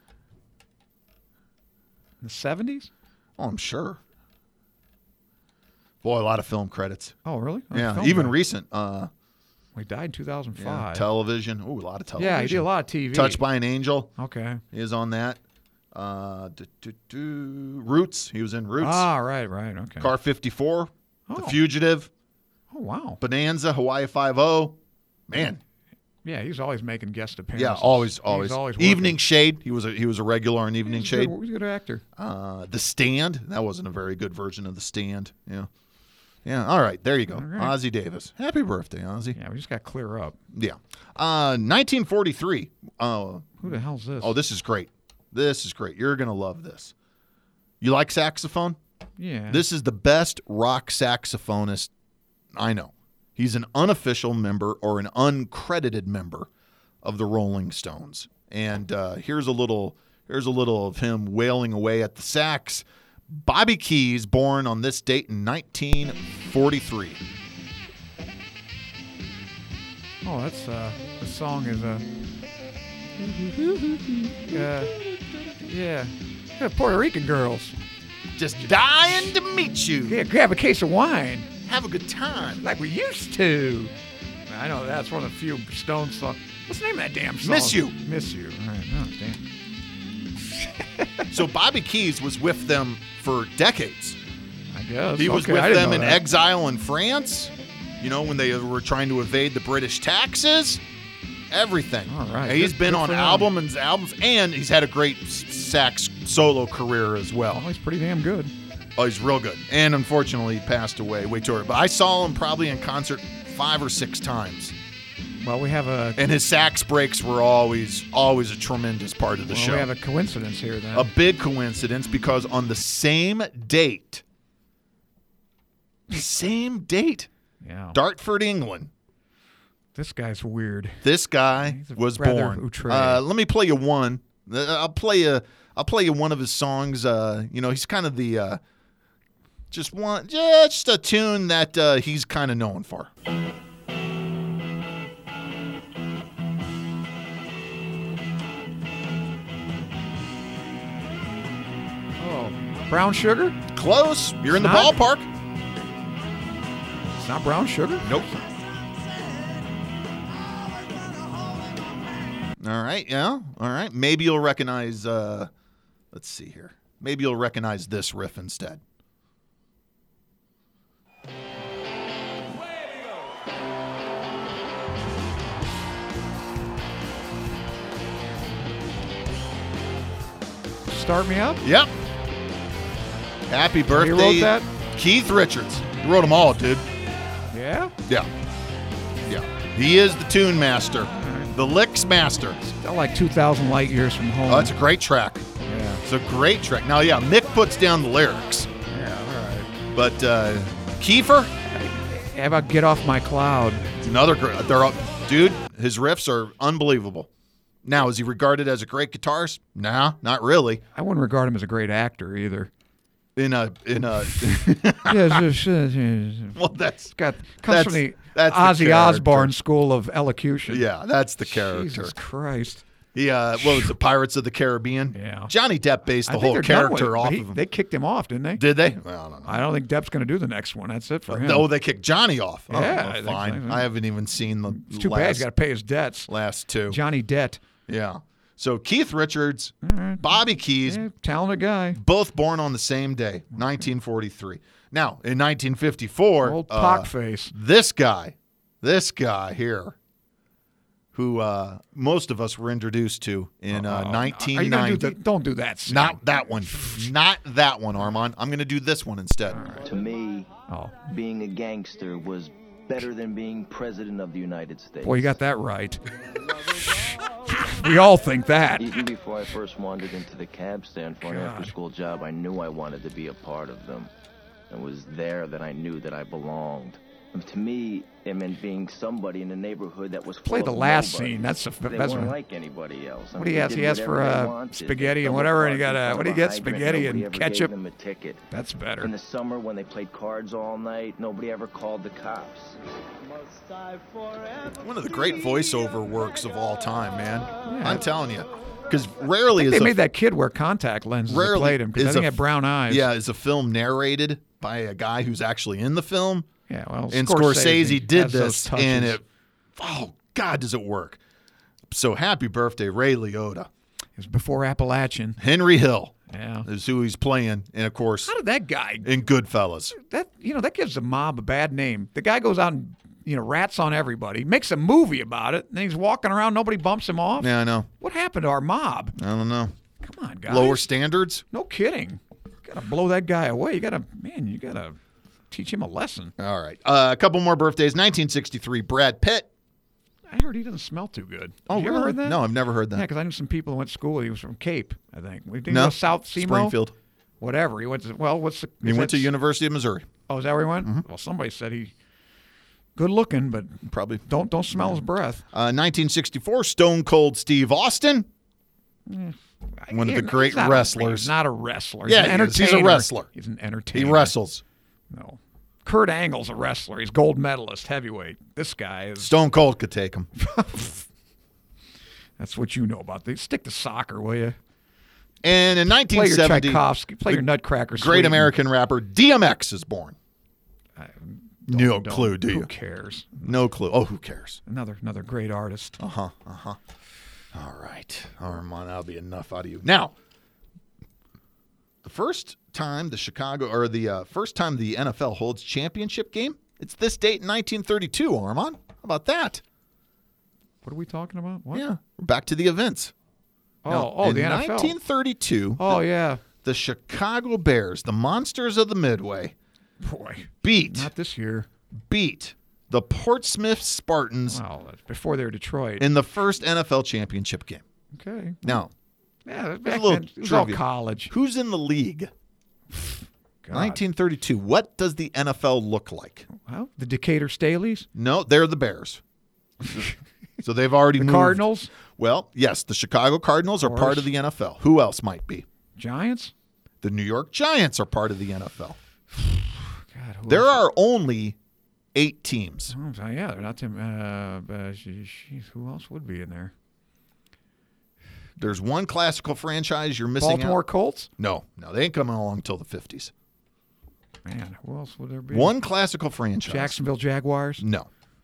In the seventies? Oh, I'm sure. Boy, a lot of film credits. Oh, really? Oh, Yeah, film even guy. recent. Uh, He died in two thousand yeah, five. television. Ooh, a lot of television. Yeah, he did a lot of T V. Touched by an Angel. Okay. He is on that. Uh, do, do, do. Roots. He was in Roots. Ah, right, right. Okay. Car fifty-four. The Oh. Fugitive. Oh, wow. Bonanza. Hawaii Five-O. Man. Yeah, he's always making guest appearances. Yeah, always, always. He's always working. Evening Shade. He was a he was a regular on Evening He's a Shade. good, he's a good actor. Uh, The Stand. That wasn't a very good version of The Stand. Yeah. Yeah. All right. There you go. right. Ozzie Davis. Happy birthday, Ozzie. Yeah, we just got to clear up. Yeah. Uh, nineteen forty-three. Uh, Who the hell's this? oh, this is great. This is great. You're going to love this. You like saxophone? yeah. This is the best rock saxophonist I know. He's an unofficial member or an uncredited member of the Rolling Stones. And uh, here's a little There's a little of him wailing away at the sax. Bobby Keys, born on this date in nineteen forty-three. Oh, that's uh, the song is uh, uh yeah, yeah, Puerto Rican girls. Just dying to meet you. Yeah, grab a case of wine Have a good time. like we used to. I know that's one of the few Stones songs. What's the name of that damn song? Miss You. Miss You. All right. Oh, damn. So Bobby Keys was with them for decades. I guess. He was Okay, with I didn't them know in that. exile in France, you know, when they were trying to evade the British taxes, everything. All right. And he's Good- been good on for him. album and albums, and he's had a great s- sax solo career as Oh, well. he's pretty damn good. Oh, he's real good. And unfortunately, he passed away way too early. But I saw him probably in concert five or six times. Well, we have a And his sax breaks were always, always a tremendous part of the well, show. we have a coincidence here then. A big coincidence because on the same date, same date, yeah. Dartford, England, This guy's weird. this guy He's a was rather born. outre. Uh, let me play you one. Uh, I'll play you. I'll play you one of his songs. Uh, you know, he's kind of the uh, just one, just a tune that uh, he's kind of known for. Oh, brown sugar? Close. You're in the Not? ballpark. It's not brown sugar. Nope. All right, yeah. All right. Maybe you'll recognize, uh, let's see here. Maybe you'll recognize this riff instead. Start me up. Yep. Happy birthday, wrote that? Keith Richards. He wrote them all, dude. Yeah. Yeah. Yeah. He is the tune master, the licks master. Still like two thousand light years from home. Oh, it's a great track. yeah. It's a great track. Now, yeah, Mick puts down the lyrics, Yeah. All right. but uh, Kiefer, How about Get Off My Cloud? another great. They're all, dude. His riffs are unbelievable. Now, is he regarded as a great guitarist? Nah, not really. I wouldn't regard him as a great actor either. In a in a Yes, well, that's got comes from That's- the that's the Ozzy character. Osbourne School of Elocution. yeah, that's the character. Jesus Christ. He uh, what was it? Pirates of the Caribbean. Yeah. Johnny Depp based I the think whole they're done with character it, but off he- of him. They kicked him off, didn't they? Did they? Well, I don't know. I don't think Depp's going to do the next one. That's it for him. Oh, they kicked Johnny off. Oh, Yeah, well, I think fine. so. I haven't even seen the It's too last, bad. He's got to pay his debts. last two. Johnny Debt. Yeah. So Keith Richards, All right. Bobby Keys, Yeah, talented guy. both born on the same day, nineteen forty-three. Now, in nineteen fifty-four, Old uh, pock face. this guy, this guy here, who uh, most of us were introduced to in uh, Are you gonna nineteen ninety. do the, don't do that. Sam. Not that one. Not that one, Armand. I'm going to do this one instead. To me, Oh, being a gangster was better than being president of the United States. boy, you got that right. We all think that. Even before I first wandered into the cab stand for an God. after-school job, I knew I wanted to be a part of them. It was there that I knew that I belonged. And to me, it meant being somebody in a neighborhood that was full Play of the last nobodies. scene. That's a, They that's weren't a, like anybody else. What do you ask? He asked for, uh, spaghetti and whatever, and he got, uh, what do you get? Spaghetti and ketchup? Them a ticket. that's better. In the summer when they played cards all night, nobody ever called the cops. One of the great voiceover works of all time, man. I'm telling you. Because rarely is They a, made that kid wear contact lenses that rarely played him because I is think he a- had brown eyes. Yeah, is a film narrated by a guy who's actually in the film. Yeah, well, And Scorsese, did has those this, touches. and it, oh, God, does it work. So happy birthday, Ray Liotta. It was before Appalachian. Henry Hill Yeah. is who he's playing, and of course, How did that guy? in Goodfellas. That you know that gives the mob a bad name. The guy goes out and you know rats on everybody, makes a movie about it, and then he's walking around. Nobody bumps him off. Yeah, I know. What happened to our mob? I don't know. Come on, guys. Lower standards? No kidding. You gotta blow that guy away. You gotta, man. You gotta teach him a lesson. All right. Uh, a couple more birthdays. nineteen sixty-three, Brad Pitt. I heard he doesn't smell too good. Oh, Have you really? ever heard that? No, I've never heard Yeah, that. because I knew some people who went to school. He was from Cape, I think. We didn't No, go South Semo? Springfield. Whatever. He went to, well, what's the. He is went that- to University of Missouri. Oh, is that where he went? Mm-hmm. Well, somebody said he. Good looking, but Probably. don't don't smell his breath. Uh, nineteen sixty-four, Stone Cold Steve Austin. One of the He's great not a- wrestlers. he's not a wrestler. He's Yeah, an he is. entertainer. He's a wrestler. He's an He entertainer. wrestles. No. Kurt Angle's a wrestler. He's gold medalist, heavyweight. This guy is. Stone Cold could take him. That's what you know about this. Stick to soccer, will you? And in Play nineteen your seventy, Tchaikovsky. Play the your Nutcracker. great Suite. American rapper D M X is born. No Don't- clue, do Who you? cares? No clue. Oh, who cares? Another another great artist. Uh-huh, uh-huh. All right. Armand, that'll be enough out of you. Now, the first time the Chicago, or the uh, first time the N F L holds championship game, it's this date in nineteen thirty-two, Armand. How about that? What are we talking about? What? Yeah. We're back to the events. Oh, Now, oh, in the N F L. nineteen thirty-two, Oh, yeah. the Chicago Bears, the monsters of the Midway, Boy, beat, not this year. beat the Portsmouth Spartans Wow, that's before they were Detroit. in the first N F L championship game. okay. Now, Yeah, a back little then, it was all trivia. college. who's in the league? God. nineteen thirty-two. What does the N F L look like? Well, the Decatur Staleys, No, they're the Bears. So they've already the moved. Cardinals, Well, yes, the Chicago Cardinals are course. part of the N F L. Who else might be? Giants. The New York Giants are part of the N F L. God, who There else? are only eight teams. Oh, yeah, they're not them. Uh, uh, geez, who else would be in there? There's one classical franchise you're missing Baltimore out. Colts. No, no, they ain't coming along until the fifties. Man, who else would there be? One classical franchise. Jacksonville Jaguars. No.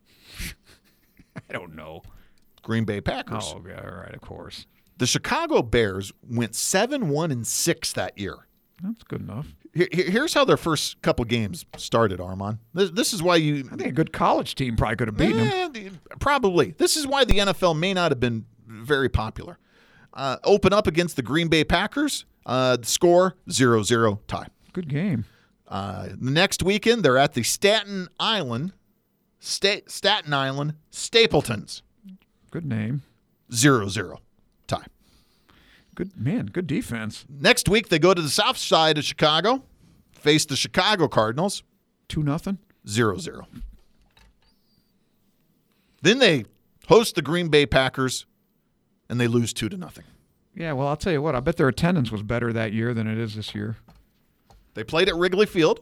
I don't know. Green Bay Packers. Oh, yeah, all right, of course. The Chicago Bears went seven one and six that year. That's good enough. Here- here- Here's how their first couple games started, Armand. This, this is why you I think a good college team probably could have beaten them. Eh, the- probably. This is why the N F L may not have been very popular. Uh, open up against the Green Bay Packers. Uh, the score zero zero tie. Good game. Uh, the next weekend, they're at the Staten Island, Sta- Staten Island Stapletons. Good name. zero zero tie. Good man. Good defense. Next week, they go to the south side of Chicago, face the Chicago Cardinals. Two nothing. zero zero. Then they host the Green Bay Packers, and they lose two to nothing. Yeah. Well, I'll tell you what. I bet their attendance was better that year than it is this year. They played at Wrigley Field.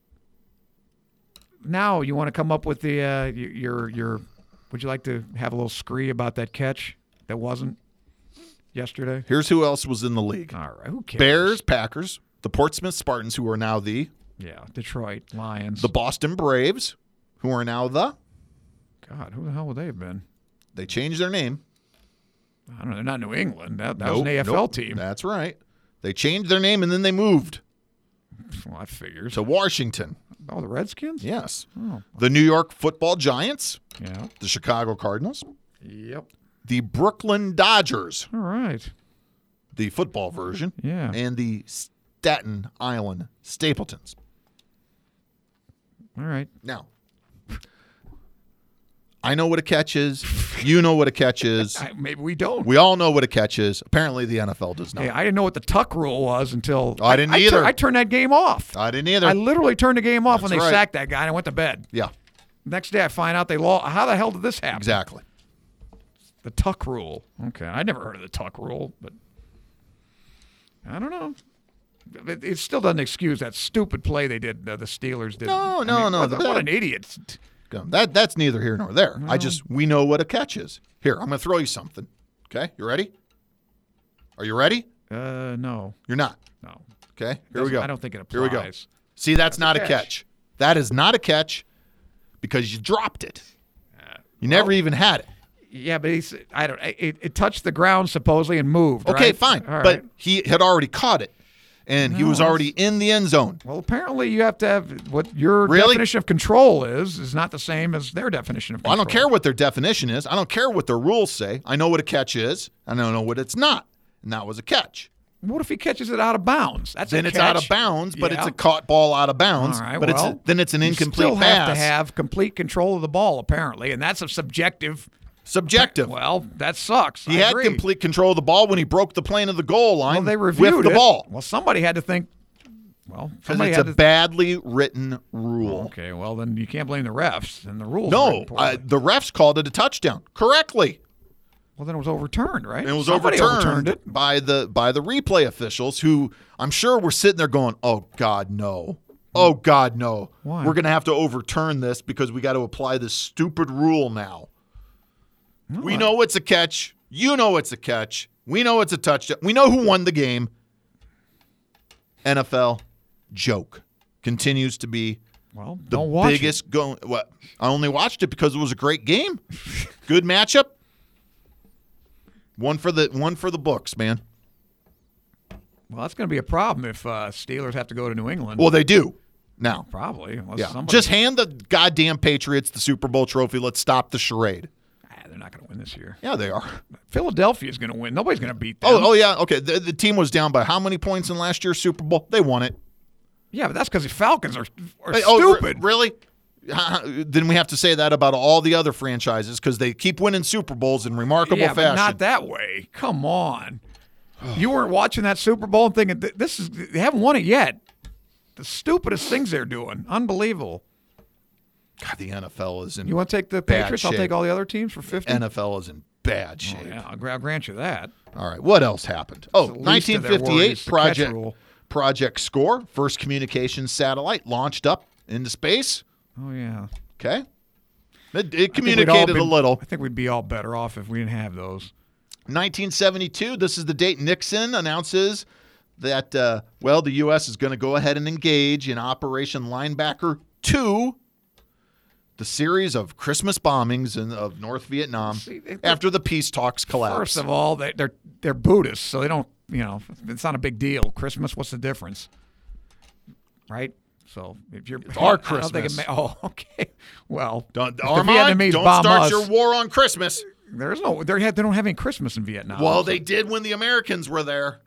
Now you want to come up with the uh, y- your your. Would you like to have a little scree about that catch that wasn't yesterday? Here's who else was in the league. All right. Who cares? Bears, Packers, the Portsmouth Spartans, who are now the Yeah. Detroit Lions. the Boston Braves, who are now the God, who the hell would they have been? they changed their name. I don't know. They're not New England. That, that was Nope, an A F L nope. team. That's right. They changed their name and then they moved Well, I figured. to Washington. Oh, the Redskins? Yes. Oh, The New York Football Giants, yeah. the Chicago Cardinals, Yep. the Brooklyn Dodgers, All right. the football version, Yeah. and the Staten Island Stapletons. All right. Now, I know what a catch is. You know what a catch is. I, maybe we don't. We all know what a catch is. Apparently, the N F L does not. Hey, I didn't know what the tuck rule was until I didn't I, either. tur- I turned that game off. I didn't either. I literally turned the game off when That's they right. sacked that guy and I went to bed. yeah, Next day I find out they lost. How the hell did this happen? exactly. The tuck rule. Okay, I never heard of the tuck rule, but I don't know. It, it still doesn't excuse that stupid play they did. Uh, the Steelers did. No, I no, mean, no, What, the- what an idiot! That that's neither here nor there. I just we know what a catch is. Here, I'm going to throw you something. Okay, you ready? Are you ready? Uh, no, You're not. no. Okay, here we Doesn't- go. I don't think it applies. Here we go. See, that's, not a catch. catch. That is not a catch because you dropped it. You never even had it. Yeah, but he's. I don't. It, it touched the ground supposedly and moved. Okay, right? fine. All But right. he had already caught it, and he No, was already in the end zone. Well, apparently you have to have what your Really? definition of control is is not the same as their definition of Well, I control. don't care what their definition is. I don't care what their rules say. I know what a catch is. I don't know what it's not. And that was a catch. What if he catches it out of bounds? That's Then a it's out of catch. bounds, but it's Yeah. a caught ball out of bounds. All right, but well, it's then it's an incomplete you still pass. have to have complete control of the ball, apparently, and that's a subjective. Subjective. Well, that sucks. he I had agree. complete control of the ball when he broke the plane of the goal line. Well, they reviewed with the it. ball. Well, somebody had to think. Well, Because somebody it's had a to. badly written rule. Okay, well then you can't blame the refs and the rules. are No, written poorly. uh, the refs called it a touchdown correctly. Well, then it was overturned, right? And it was Somebody overturned, overturned it. by the by the replay officials, who I'm sure were sitting there going, "Oh God, no! Oh God, no! Why? We're going to have to overturn this because we got to apply this stupid rule now. No, we I- know it's a catch. You know it's a catch. We know it's a touchdown. We know who won the game. N F L joke continues to be Well, the don't watch biggest go. What? I only watched it because it was a great game, good matchup. One for the one for the books, man. it. Well, that's going to be a problem if uh, Steelers have to go to New England. Well, they do now. Probably. Unless Yeah, somebody, just hand the goddamn Patriots the Super Bowl trophy. Let's stop the charade. Ah, they're not going to win this year. Yeah, they are. Philadelphia is going to win. Nobody's going to beat them. Oh, oh yeah. Okay, the, the team was down by how many points in last year's Super Bowl? They won it. Yeah, but that's because the Falcons are, are Hey, oh, re- stupid. really? Then we have to say that about all the other franchises because they keep winning Super Bowls in remarkable yeah, fashion. but not that way. Come on. You weren't watching that Super Bowl and thinking, "Th- this is they haven't won it yet. The stupidest things they're doing. Unbelievable. God, the N F L is in You want to take the bad Patriots? I'll shape. take all the other teams for fifty. N F L is in bad Oh, shape. yeah, I'll, gra- I'll grant you that. All right, what else happened? Oh, the least of nineteen their fifty-eight worries, the catch Project rule. Project SCORE, first communications satellite launched up into space. Oh, yeah. Okay, it, it I think we'd all communicated be- a little. I think we'd be all better off if we didn't have those. nineteen seventy-two, this is the date Nixon announces that, uh, well, the U S is going to go ahead and engage in Operation Linebacker two, the series of Christmas bombings in, of North Vietnam See, they- after the peace talks collapsed. First of all, they, they're they're Buddhists, so they don't, you know, it's not a big deal. Christmas, what's the difference? Right? So if you're It's our I don't think it Christmas. ma- oh, okay. Well, don't, if the Armand, Vietnamese don't bomb start us, your war on Christmas. There's no, they they don't have any Christmas in Vietnam. Well, they did when the Americans were there.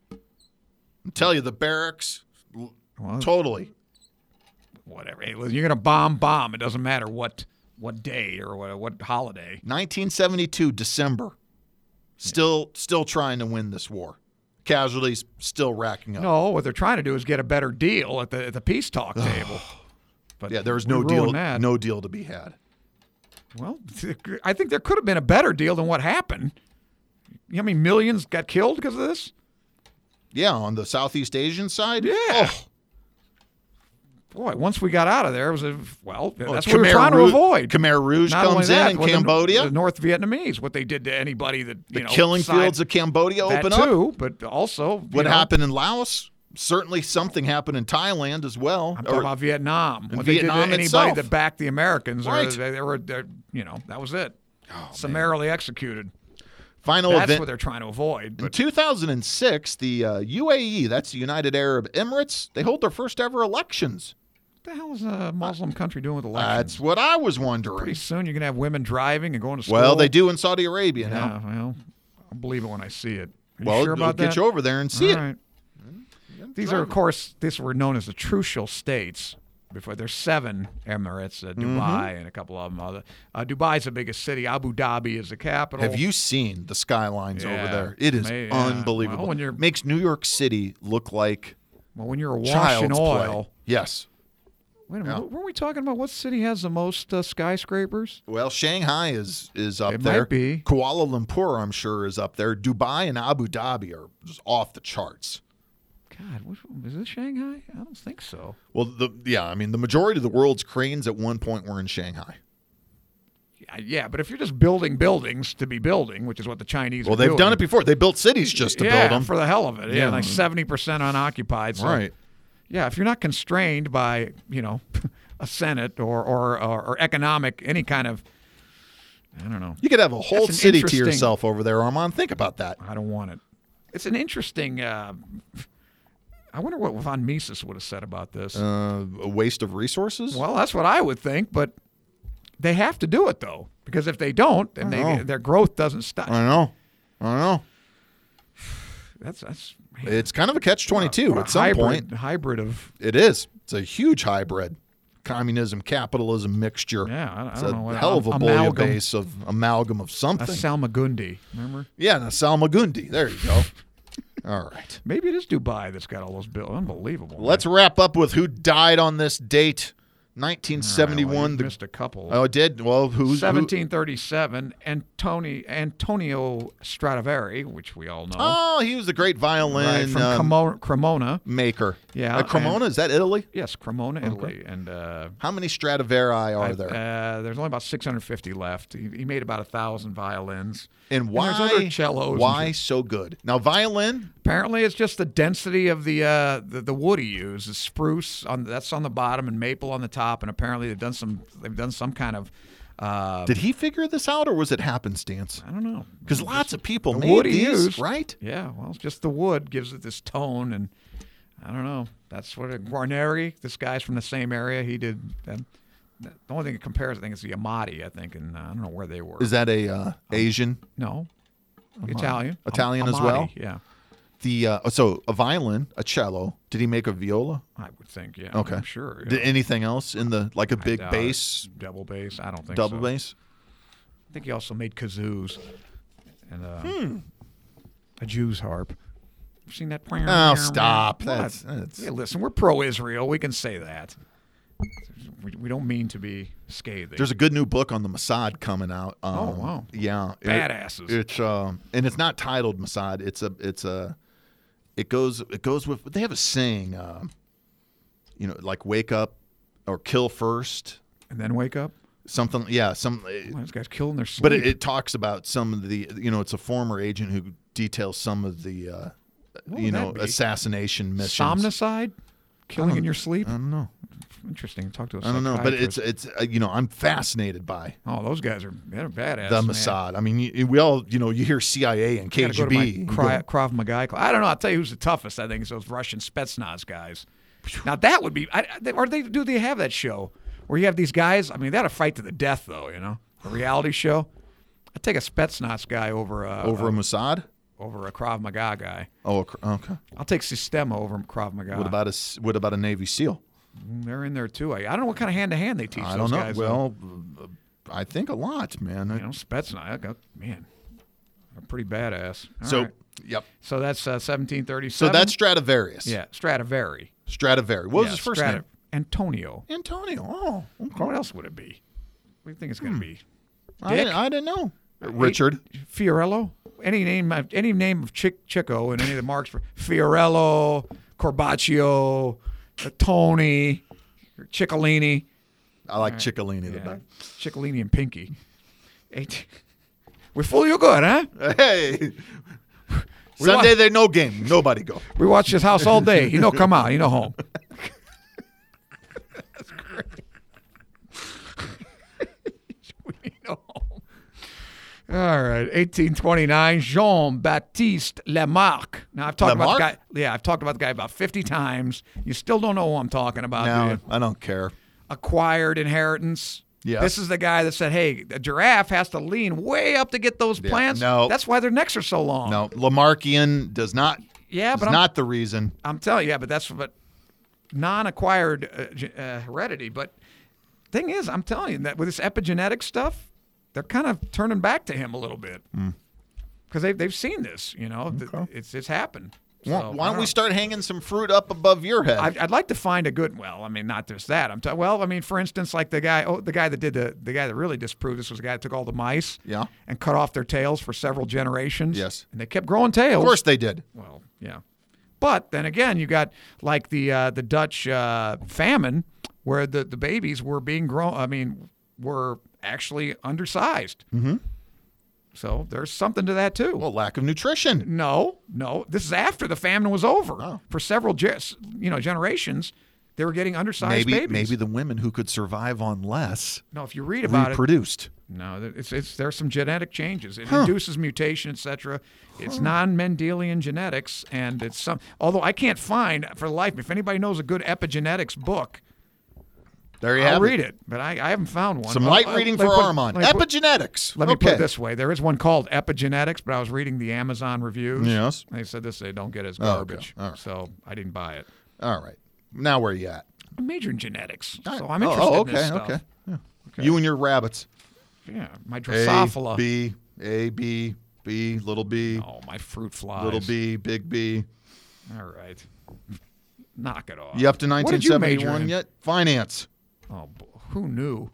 I tell you, the barracks, l- Well, totally. whatever. Hey, listen, you're gonna bomb, bomb. It doesn't matter what what day or what what holiday. nineteen seventy-two, December. Still, still trying to win this war. Casualties still racking up. No, what they're trying to do is get a better deal at the at the peace talk table. But Yeah, there was we no ruined deal. that. No deal to be had. Well, I think there could have been a better deal than what happened. You know how many millions got killed because of this? Yeah, on the Southeast Asian side. Yeah. Oh, Boy, once we got out of there, it was a, well, well, that's what we were Khmer trying to Rouge- avoid. Khmer Rouge Not comes only that, in in well, the- Cambodia. The North Vietnamese, what they did to anybody that you the know, killing side- fields of Cambodia that open up. too, but also you What know, happened in Laos? Certainly something happened in Thailand as well. I'm talking Or- about Vietnam. in What they did Vietnam to anybody itself. that backed the Americans, Right. or they, they were, they're- you know, that was it. Oh, Summarily exexecuted. final That's event. what they're trying to avoid. In But two thousand six, the uh, U A E, that's the United Arab Emirates, they hold their first ever elections. what the hell is a Muslim country doing with elections? That's what I was wondering. Pretty soon you're going to have women driving and going to school. Well, they do in Saudi Arabia Yeah, now. well, I'll believe it when I see it. Are you Well, sure they'll about get that? you over there and see All it. right. These are, of course, these were known as the Trucial States. Before there's seven emirates, uh, Dubai Mm-hmm. and a couple of them other. Uh, Dubai's the biggest city. Abu Dhabi is the capital. Have you seen the skylines over Yeah, there? It is may- yeah. unbelievable. Well, when you're- Makes New York City look like Well, when you're awash in child's oil. play. Yes. Wait a minute. Yeah. Weren't we talking about what city has the most uh, skyscrapers? Well, Shanghai is is up It there. might be. Kuala Lumpur, I'm sure, is up there. Dubai and Abu Dhabi are just off the charts. God, which, is it Shanghai? I don't think so. Well, the yeah, I mean, the majority of the world's cranes at one point were in Shanghai. Yeah, yeah, but if you're just building buildings to be building, which is what the Chinese Well, are they've doing. done it before. They built cities just to yeah, build them. for the hell of it. Yeah, Yeah. like seventy percent unoccupied. So, Right. Yeah, if you're not constrained by, you know, a Senate or, or, or, or economic, any kind of, I don't know. You could have a whole That's an city to interesting- yourself over there, Armand. Think about that. I don't want it. It's an interesting, uh, I wonder what Von Mises would have said about this. Uh, a waste of resources? Well, that's what I would think, but they have to do it, though, because if they don't, then they, know. their growth doesn't stop. I don't know. I don't know. That's, that's man, It's kind of a catch twenty-two what a at some hybrid, point. Hybrid of, It is. It's a huge hybrid. Communism, capitalism mixture. yeah, I, I It's don't a know. what- hell of a amalgam. bouillabaisse of amalgam of something. That's Salmagundi, remember? yeah, the Salmagundi. There you go. All right. Maybe it is Dubai that's got all those bills. Unbelievable. Let's wrap up with who died on this date. nineteen seventy-one. All right, well, you the, missed a couple. oh, it did? Well, who's seventeen thirty-seven, Antoni, Antonio Stradivari, which we all know. Oh, he was the great violin right, from um, Cremo- Cremona. maker. Yeah, Uh, Cremona, and- is that Italy? Yes, Cremona, Italy. And uh, How many Stradivari are I- there? Uh, there's only about six hundred fifty left. He, he made about a thousand violins. and why, there's other cellos and why shit. so good? Now, violin, Apparently, it's just the density of the uh, the, the wood he used. The spruce on that's on the bottom and maple on the top. And apparently, they've done some they've done some kind of uh, did he figure this out or was it happenstance? I don't know. Because lots of people the made wood he these, used. right? Yeah, well, it's just the wood gives it this tone, and I don't know. That's what it, Guarneri. This guy's from the same area. He did. That, the only thing it compares, I think, is the Amati. I think, and uh, I don't know where they were. Is that a uh, Asian? No, Italian. Italian as Amati, well? Yeah, The uh, so a violin, a cello. Did he make a viola? I would think. Yeah. Okay, I'm sure. Yeah. Did anything else in the like a I big doubt bass, it. double bass. I don't think double so. bass? I think he also made kazoos and uh, Hmm. a Jew's harp. Seen that? Oh, stop. What? That's- that's- Yeah, listen, we're pro-Israel. We can say that. We, we don't mean to be scathing. There's a good new book on the Mossad coming out. Um, Oh, wow. Yeah, It- Badasses. it's um, and it's not titled Mossad. It's a it's a it goes it goes with they have a saying, uh, you know, like wake up or kill first, and then wake up. something. Yeah, some. Well, this guy's killing their sleep. But it, it talks about some of the, you know, it's a former agent who details some of the, uh, What you would know, that be? assassination missions. Somnicide, killing in your sleep. I don't know. Interesting. Talk to a I don't know, but it's psychiatrist. it's uh, you know, I'm fascinated by Oh, those guys are they're badass. the man. Mossad. I mean, you, we all, you know, you hear C I A and I K gotta G go to B. my you Kra- go, Krav Maga class. I don't know. I'll tell you who's the toughest. I think is those Russian Spetsnaz guys. Now that would be. I, they, or they do they have that show where you have these guys? I mean, they had a fight to the death, though. You know, a reality show. I'd take a Spetsnaz guy over uh, over a uh, Mossad. over a Krav Maga guy. Oh, okay. I'll take Sistema over Krav Maga. What about a s- what about a Navy SEAL? They're in there too. I, I don't know what kind of hand to hand they teach I those don't know. guys. though. Well, uh, I think a lot, man. you know, Spetsnaz. I got- Man, they're pretty badass. All so, right. yep. so that's uh, seventeen So thirty-seven. that's Stradivarius. yeah, Stradivari. Stradivari. What was Yeah, his first Strata- name? Antonio. Antonio. Oh, okay. What else would it be? What do you think it's going to be? I Dick? didn't, I didn't know. Richard. Fiorello? Any name of any name of Chick Chico and any of the marks for Fiorello, Corbaccio, uh, Tony, Ciccolini. I like Ciccolini the Yeah, best. Ciccolini and Pinky. Eight. We fool you good, huh? Hey. Sunday wa- they no game. Nobody go. We watch this house all day. You know, come out. You know, home. That's great. We know home. All right, eighteen twenty-nine, Jean-Baptiste Lamarck. Now, I've talked about the guy. Lamarck? Yeah, I've talked about the guy about fifty times. You still don't know who I'm talking about, do No, you? I don't care. Acquired inheritance. Yes. This is the guy that said, hey, a giraffe has to lean way up to get those Yeah, plants. no. That's why their necks are so long. No, Lamarckian does not. Yeah, is but I'm- not the reason. I'm telling you, yeah, but that's but non-acquired uh, ge- uh, heredity. But thing is, I'm telling you that with this epigenetic stuff, they're kind of turning back to him a little bit because they've they've seen this. You know, Th- it's it's happened. Why, So, why I don't we know. start hanging some fruit up above your head? I'd, I'd like to find a good. Well, I mean, not just that. I'm t- well, I mean, for instance, like the guy, oh, the guy that did the the guy that really disproved this was the guy that took all the mice, Yeah. and cut off their tails for several generations. Yes. and they kept growing tails. of course they did. Well, yeah. But then again, you got like the uh, the Dutch uh, famine, where the, the babies were being grown. I mean, were actually undersized. Mm-hmm. So there's something to that too. Well, lack of nutrition. no, no. This is after the famine was over. Oh. For several ge- you know generations, they were getting undersized Maybe babies. maybe the women who could survive on less No, if you read about it, reproduced. no, it's it's there's some genetic changes. It induces mutation, et cetera. It's non-Mendelian genetics, and it's some. Although I can't find for the life, if anybody knows a good epigenetics book, There you I'll have read it. it. But I, I haven't found one. Some Oh, light uh, reading let for me put- Armand. Let me, put, Epigenetics. let me okay. put it this way: there is one called Epigenetics, but I was reading the Amazon reviews. Yes. They said this they don't get as Oh, okay. garbage, All right. so I didn't buy it. All right. Now where are you at? I'm majoring in genetics, All so right. I'm Oh, interested oh, in this okay, stuff. okay. Yeah. You and your rabbits. Yeah, my A, Drosophila. B, A, B, B, little b, Oh, my fruit flies. little b, big B. All right. Knock it off. You up to What nineteen did you major seventy-one in? yet? Finance. Oh, who knew?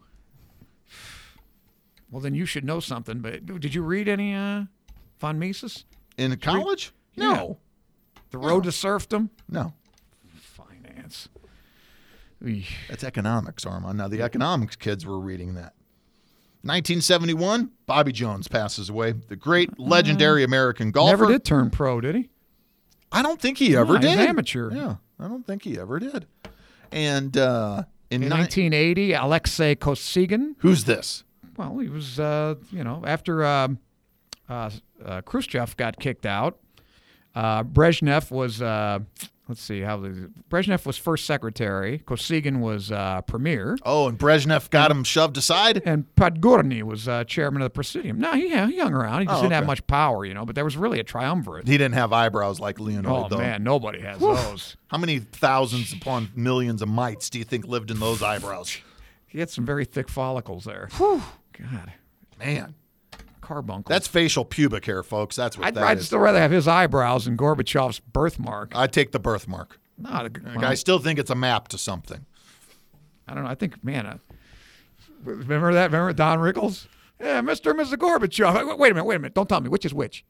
Well, then you should know something. But did you read any uh, von Mises? In college? Read? No. Yeah. The Road to Serfdom? No. Finance. Eesh. That's economics, Armand. Now, the economics kids were reading that. nineteen seventy-one, Bobby Jones passes away. The great, legendary American golfer. Never did turn pro, did he? I don't think he ever No, did. He's amateur. Yeah, I don't think he ever did. And uh, in, In ni- nineteen eighty, Alexei Kosygin. Who's this? Well, he was, uh, you know, after um, uh, uh, Khrushchev got kicked out, uh, Brezhnev was, uh, let's see, how the Brezhnev was first secretary, Kosygin was uh, premier, Oh, and Brezhnev got him shoved aside? and Podgorny was uh, chairman of the Presidium. No, he, yeah, he hung around. He just Oh, didn't have okay. much power, you know, but there was really a triumvirate. He didn't have eyebrows like Leonid, Oh, though. man, nobody has those. How many thousands upon millions of mites do you think lived in those eyebrows? He had some very thick follicles there. Whew. God, Man, carbuncle. that's facial pubic hair, folks. That's what I'd, that I'd is. still rather have his eyebrows than Gorbachev's birthmark. I'd take the birthmark. No, the, Like, well, I still think it's a map to something. I don't know. I think, man, uh, remember that? Remember Don Rickles? Yeah, Mister and Missus Gorbachev. Wait, wait a minute, wait a minute. Don't tell me which is which.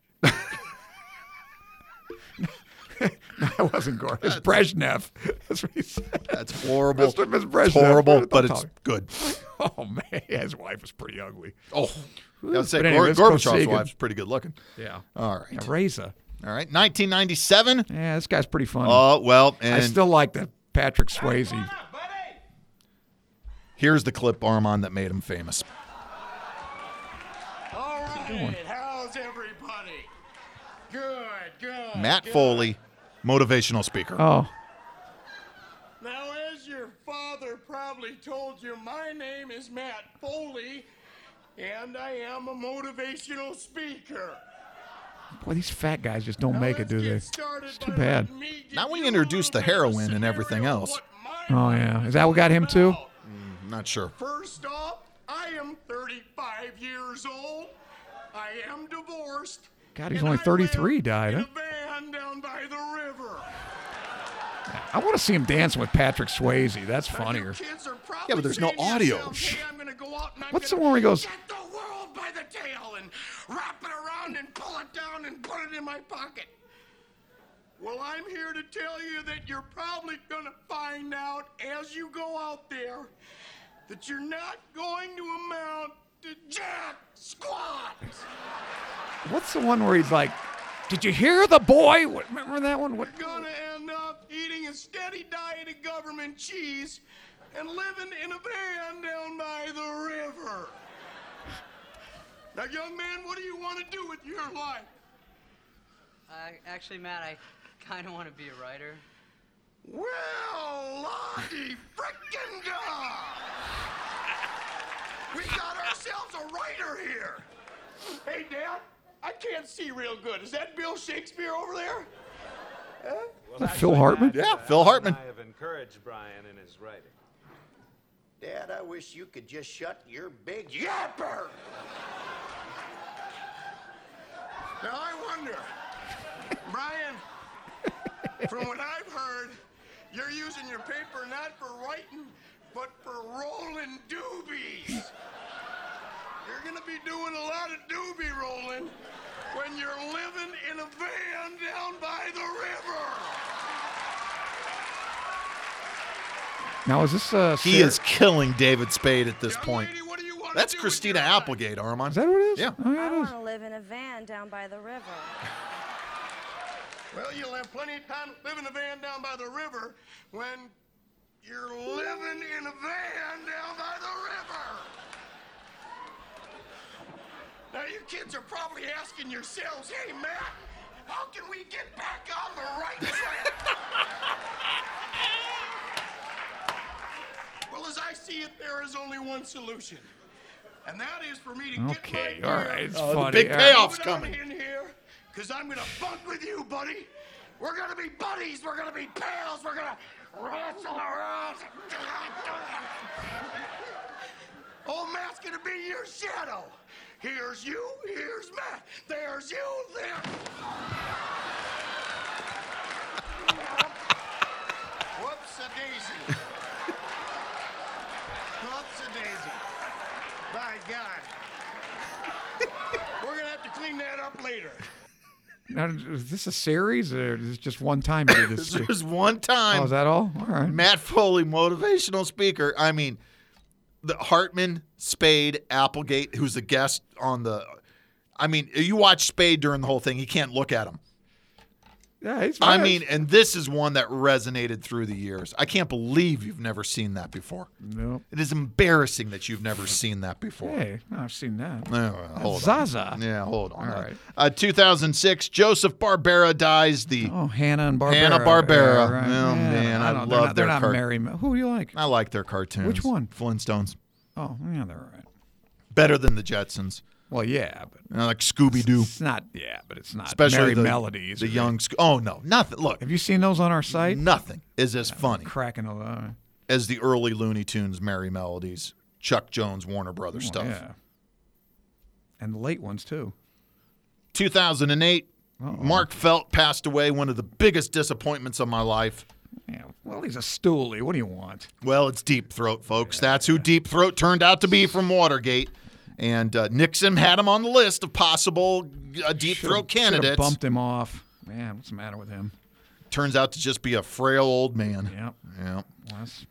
No, it wasn't Gorbachev. It's Brezhnev. That's what he said. That's horrible. Mister and Missus It's Brezhnev. horrible, Don't but tell it's me. good. Oh, man. His wife was pretty ugly. Oh, I would say But anyway, Gor- it's Gorbachev's Kosygin. wife's pretty good looking. Yeah. All right. Yeah, Reza. All right. nineteen ninety-seven. Yeah, this guy's pretty funny. Oh, well, and I still like the Patrick Swayze. here's the clip, Armand, that made him famous. All right, how's everybody? Good, good. Matt good. Foley, motivational speaker. Oh, Now, as your father probably told you, my name is Matt Foley, and I am a motivational speaker. boy, these fat guys just don't Now, make it, let's do get they? started It's too by bad. letting me give Now we you a introduced little the bit of a heroin and everything scenario else. of what my Oh, yeah. life Is that what got him, is too? about. I'm not sure. First off, I am thirty-five years old. I am divorced. God, he's and only I thirty-three, live died, in huh? a van down by the river. I want to see him dancing with Patrick Swayze. That's funnier. You kids are probably Yeah, but there's no saying to audio. yourselves, "Hey, I'm gonna go out and I'm What's the gonna one where he goes- get the world by the tail and wrap it around and pull it down and put it in my pocket." Well, I'm here to tell you that you're probably gonna find out as you go out there that you're not going to amount to jack squat. What's the one where he's like, "Did you hear the boy?" What, remember that one? What? You're gonna end up eating a steady diet of government cheese and living in a van down by the river. Now, young man, what do you want to do with your life? Uh, actually, Matt, I kind of want to be a writer. Well, Lottie frickin' da! We got ourselves a writer here. Hey, Dad, I can't see real good. Is that Bill Shakespeare over there? Is that Phil Hartman? Yeah, Phil Hartman. I have encouraged Brian in his writing. Dad, I wish you could just shut your big Yapper! Now, I wonder, Brian, from what I've heard, you're using your paper not for writing, but for rolling doobies. You're gonna be doing a lot of doobie rolling when you're living in a van down by the river. Now, is this uh? He Sarah- is killing David Spade at this Young point. lady, what do you want That's to do with Christina your life? Applegate, Armand. Is that what it is? Yeah. Oh, yeah, I it is. want to live in a van down by the river. Well, you'll have plenty of time to live in a van down by the river when you're living in a van down by the river. Now, you kids are probably asking yourselves, "Hey, Matt, how can we get back on the right track?" Well, as I see it, there is only one solution. And that is for me to Okay, get my all gear, right, it's Oh, the funny. big all right. payoff. Move it on coming. in here, because I'm going to bunk with you, buddy. We're going to be buddies. We're going to be pals. We're going to wrestle around. Old Matt's going to be your shadow. Here's you. Here's Matt. There's you. There. Whoops-a-daisy. up later. Now, is this a series or is this just one time you did this? This was one time. Oh, is that all? All right. Matt Foley, motivational speaker. I mean, the Hartman, Spade, Applegate, who's a guest on the. I mean, you watch Spade during the whole thing. You can't look at him. Yeah, he's I nice. mean, and this is one that resonated through the years. I can't believe you've never seen that before. Nope. It is embarrassing that you've never seen that before. Hey, I've seen that. Oh, well, hold Zaza. on. Yeah, hold on. All Uh, right. Uh, two thousand six, Joseph Barbera dies. The Oh, Hannah and Barbera. Hanna-Barbera. Yeah, right. Oh, Yeah, man, I don't know. love they're not, their They're not cart- Mary. Ma- Who do you like? I like their cartoons. Which one? Flintstones. Oh, yeah, they're all right. Better than the Jetsons. Well, yeah, but You know, like Scooby Doo. it's not. Yeah, but it's not. Especially Merry the, Melodies. the or- young. Sc- oh no, nothing. Look, Have you seen those on our site? nothing is as funny Cracking a lot. as the early Looney Tunes Merry Melodies, Chuck Jones, Warner Brothers stuff. Oh, Yeah. And the late ones too. two thousand eight, Uh-oh. Mark Felt passed away. One of the biggest disappointments of my life. Yeah. Well, he's a stoolie. What do you want? Well, it's Deep Throat, folks. That's who Deep Throat turned out to be from Watergate. And uh, Nixon had him on the list of possible uh, Deep Should've- Throat should've candidates. bumped him off. Man, what's the matter with him? Turns out to just be a frail old man. Yep. Yeah. Well, that's,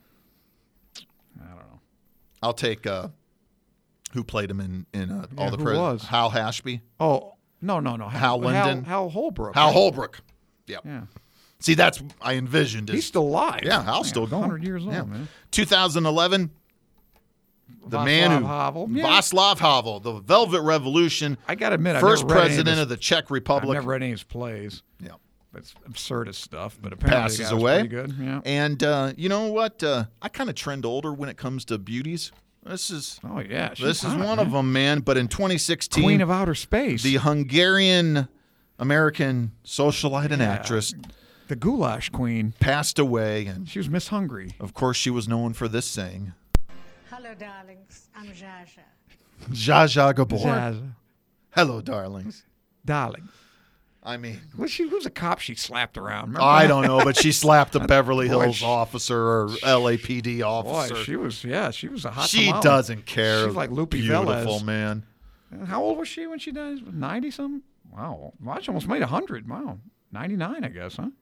I don't know. I'll take uh, who played him in, in uh, Yeah, all the who pres- was? Hal Hashby. Oh no no no. Hal Linden. Hal, Hal Holbrook. Hal Holbrook. Yep. Yeah. See, that's I envisioned. He's Is, still alive. yeah, Hal's still going. one hundred years old, Yeah. man. two thousand eleven, the Václav man who Havel. Yeah. Václav Havel, the Velvet Revolution, I got to admit, I've first never read any president of, of his, the Czech I've Republic. never read any of his plays. Yeah. It's absurdist stuff, but apparently Passes the guy was away. pretty good. Yeah. And uh, you know what? Uh, I kind of trend older when it comes to beauties. This is Oh yeah. she's this is hot, one man. of them, man. But in twenty sixteen, Queen of Outer Space. the Hungarian American socialite and Yeah. actress the Goulash Queen. passed away, and She was Miss Hungry. of course she was known for this saying, Hello, darlings. I'm Jaja. "Zsa Zsa Gabor." Zaza. Hello, darlings. Darling. I mean, Was she who's a cop she slapped around? Remember I that? don't know, but she slapped a Beverly Boy, Hills she- officer or L A P D Boy, officer. she was yeah, she was a hot She tamale. doesn't care. She's like Lupe Beautiful, Velez. man. How old was she when she died? ninety something? Wow. Wow, she almost made one hundred. Wow. ninety-nine, I guess, huh?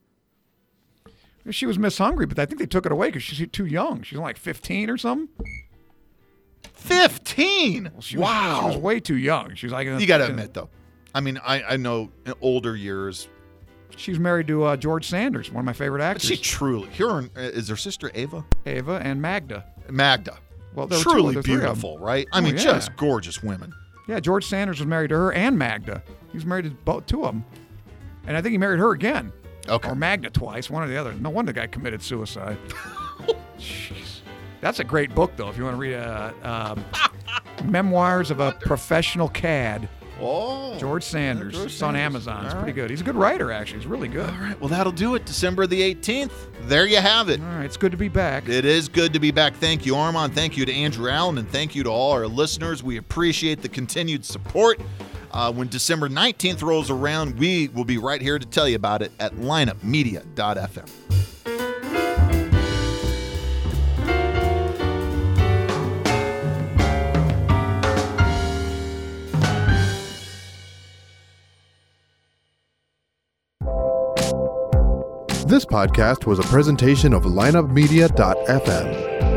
She was Miss Hungry, but I think they took it away because she's too young. She's like fifteen or something. fifteen. She was, Wow. She was way too young. She was like You got to admit, though. I mean, I, I know in older years, She's married to uh, George Sanders, one of my favorite but actors. she truly, her, is her sister Ava? Ava and Magda. Magda. Well, there were two Truly of the three of them. beautiful, right? I Oh, mean, yeah. just gorgeous women. Yeah, George Sanders was married to her and Magda. He was married to both two of them, and I think he married her again. Okay. Or Magda twice, one or the other. No wonder the guy committed suicide. Jeez. That's a great book, though, if you want to read uh, um, Memoirs of a Professional Cad. Oh. George Sanders. George it's on Sanders. Amazon. It's All pretty right. good. He's a good writer, actually. He's really good. All right. Well, that'll do it. December the eighteenth. There you have it. All right, it's good to be back. It is good to be back. Thank you, Armand. Thank you to Andrew Allen, and thank you to all our listeners. We appreciate the continued support. Uh, when December nineteenth rolls around, we will be right here to tell you about it at lineup media dot f m. This podcast was a presentation of lineup media dot f m.